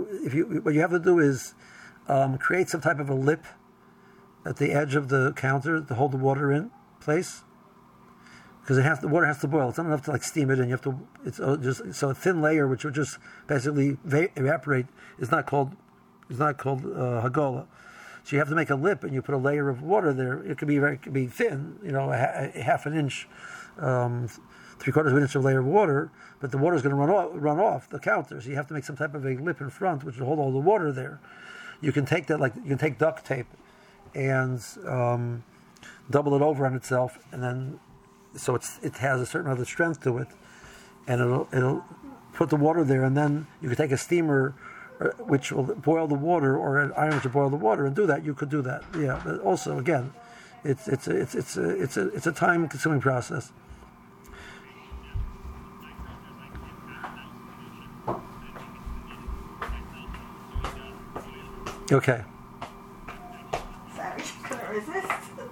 is create some type of a lip at the edge of the counter to hold the water in place, because the water has to boil. It's not enough to steam it in. You have to. It's just so a thin layer which will just basically evaporate is not called hagola. So you have to make a lip, and you put a layer of water there. It could be thin, a half an inch, 3/4 of an inch of layer of water, but the water is going to run off the counter. So you have to make some type of a lip in front, which will hold all the water there. You can take that, you can take duct tape and double it over on itself, and then so it has a certain other strength to it, and it'll put the water there, and then you could take a steamer which will boil the water, or an iron to boil the water, and do that. You could do that, yeah. But also, again, it's a time-consuming process. Okay. Sorry, couldn't resist.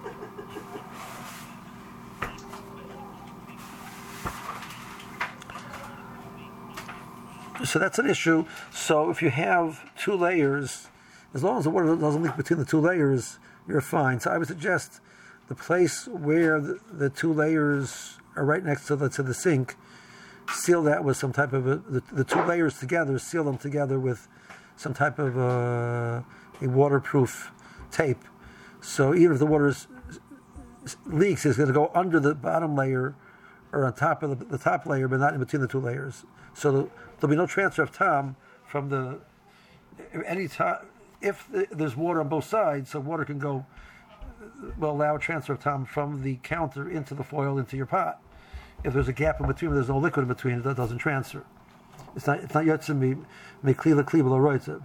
So that's an issue. So if you have two layers, as long as the water doesn't leak between the two layers, you're fine. So I would suggest the place where the two layers are right next to the sink, seal that with some type of the two layers together, seal them together with some type of a waterproof tape. So even if the water leaks, it's going to go under the bottom layer or on top of the top layer, but not in between the two layers. So there'll be no transfer of tam from any time. If there's water on both sides, so water can go, will allow a transfer of tam from the counter into the foil into your pot. If there's a gap in between, there's no liquid in between, it doesn't transfer. It's not yotzim meklila klibel roitzev.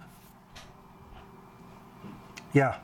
Yeah.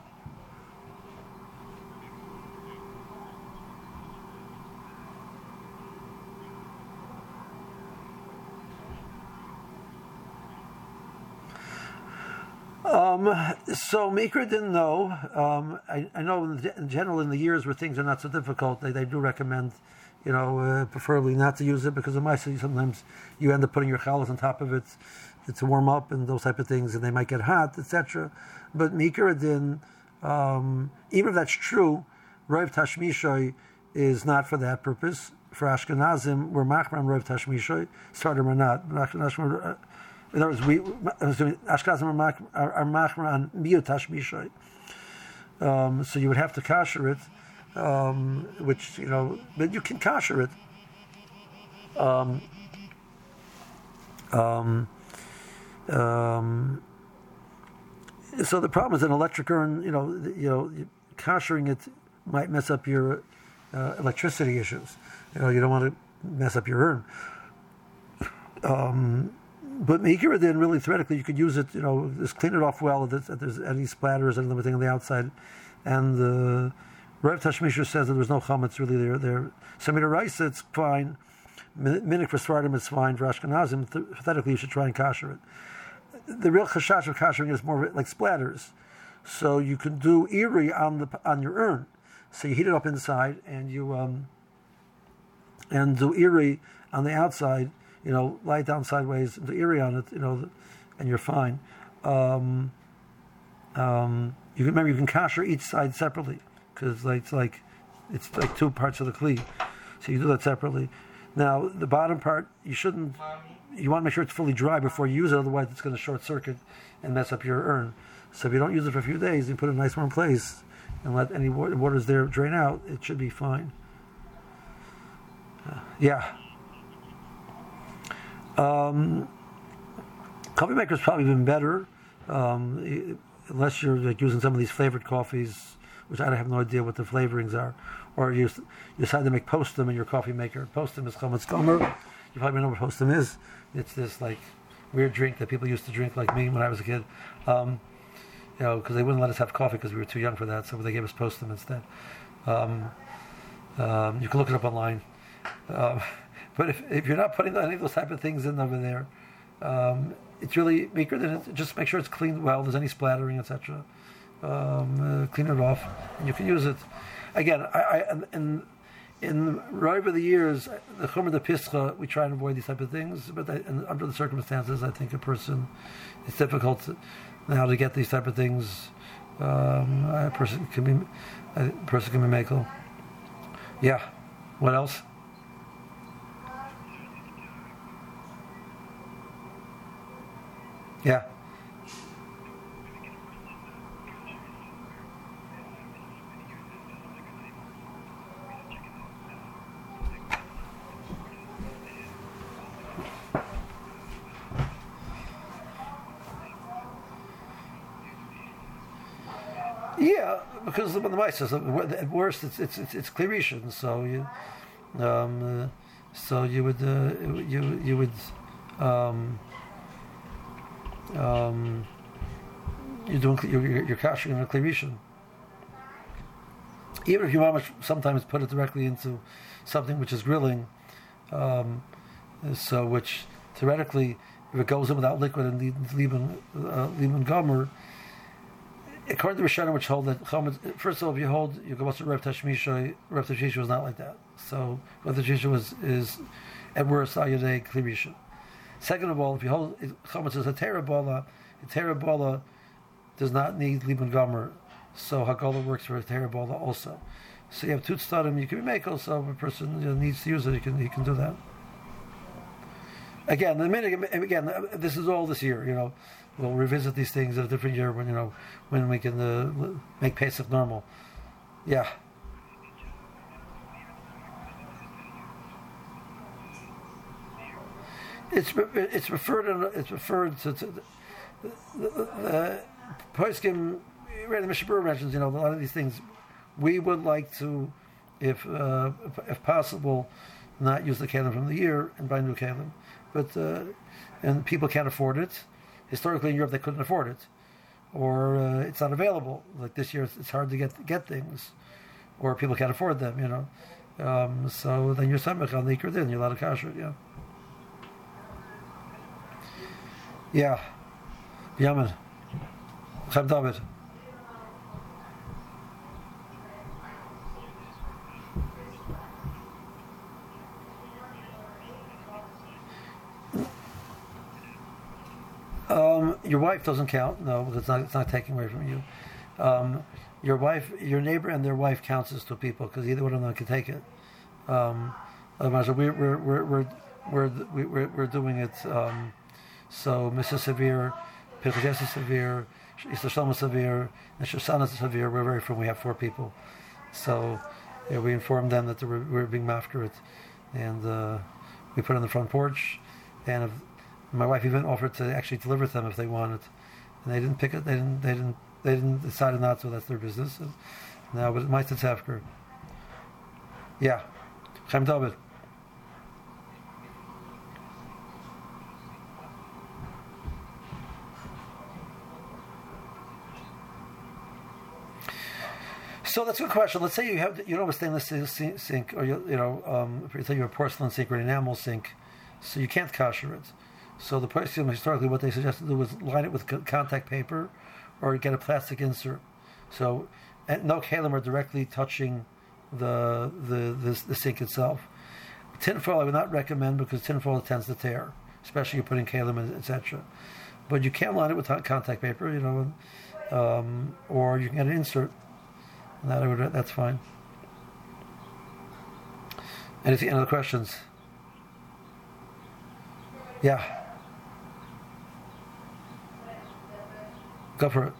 So Mikra didn't know. I know in general in the years where things are not so difficult, they do recommend, preferably not to use it, because of my sometimes you end up putting your chalas on top of it to warm up and those type of things, and they might get hot, etc. But Mikra din, even if that's true, Rav Tashmishoy is not for that purpose. For Ashkenazim, we're machran Rav Tashmishoy. Sfardim are not. In other words, Ashkenazim are machran miyut Tashmishoy. So you would have to kasher it, which but you can kasher it. So the problem is an electric urn. Koshering it might mess up your electricity issues. You don't want to mess up your urn. But Meikira then really theoretically you could use it, just clean it off well if there's any splatters and everything on the outside. And the Rav Tashmisha says that there's no chametz really there. Samira Rice, it's fine. Minik for Svardim, it's fine. For Ashkenazim, pathetically, you should try and kasher it. The real chashash of kashering is more like splatters. So you can do iri on your urn. So you heat it up inside, and you and do iri on the outside. Lie it down sideways, do iri on it. And you're fine. You can kasher each side separately because it's like two parts of the kli. So you do that separately. Now, the bottom part, you want to make sure it's fully dry before you use it, otherwise it's going to short circuit and mess up your urn. So if you don't use it for a few days, you put it in a nice warm place and let any waters there drain out, it should be fine. Coffee maker's probably been better, unless you're using some of these flavored coffees, which I have no idea what the flavorings are. Or you decide to make postum in your coffee maker. Postum is chametz gomer. You probably know what postum is. It's this weird drink that people used to drink like me when I was a kid. Because they wouldn't let us have coffee because we were too young for that, so they gave us postum instead. You can look it up online. But if you're not putting any of those type of things in over there, it's really weaker than it. Just make sure it's cleaned well. If there's any splattering, etc. Clean it off, and you can use it. Again, in right over the years, the Chomer de Pischa, we try and avoid these type of things. But under the circumstances, I think it's difficult now to get these type of things. A person can be makel. Yeah. What else? Yeah. Yeah, because the Maisa, at worst it's clearation. So you would you're cashing in a clearation. Even if you want to sometimes put it directly into something which is grilling, so which theoretically, if it goes in without liquid and liban gomer. According to Rishonim, which hold that first of all, if you go to Rav Tashmisha. Rav Tashmisha was not like that. So Rav Tashmisha is at worst ayudei klirisha. Second of all, if you hold chametz as a terabala does not need liban gomer, so hagola works for a terabala also. So you have two tzadim. You can make also if a person needs to use it, he can do that. Again, this is all this year. We'll revisit these things in a different year when we can make Pesach normal. Yeah. It's referred to the Poskim. The Mishabur mentions a lot of these things. We would like to, if possible, not use the kalim from the year and buy new kalim, but and people can't afford it. Historically in Europe they couldn't afford it, or it's not available. Like this year, it's hard to get things, or people can't afford them. So then you're samech on the ikr din. You're allowed to kasher. Yeah. Yaman. Chaim David. Your wife doesn't count. No, it's not taking away from you. Your wife, your neighbor, and their wife counts as two people because either one of them can take it. Otherwise, we're doing it. So Mrs. Severe, Pirkes Severe, Easter Shalom Severe, and Shoshana Severe. We're very firm. We have 4 people. So we informed them that we're being after it, and we put it on the front porch. And my wife even offered to actually deliver to them if they wanted, and they didn't pick it. They didn't decide not to. That's their business. And now, but Meister Tzafker. Yeah, Chaim David. So that's a good question. Let's say you don't have a stainless steel sink, or if you have a porcelain sink or an enamel sink, so you can't kosher it. So the person historically, what they suggested to do was line it with contact paper, or get a plastic insert. So, and no kalim are directly touching the sink itself. Tinfoil I would not recommend because tinfoil tends to tear, especially if you're putting kalim, etc. But you can line it with contact paper, or you can get an insert. That's fine. Any other questions? Yeah. Go for it.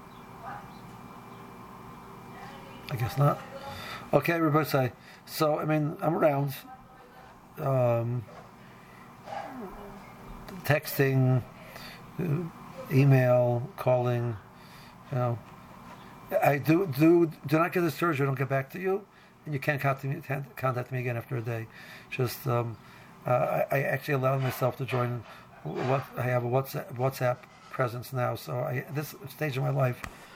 I guess not. Okay, everybody say. So, I'm around. Texting, email, calling, I do not get disturbed. I don't get back to you, and you can't contact me again after a day. Just I actually allowed myself to join. I have a WhatsApp presence now, so at this stage of my life,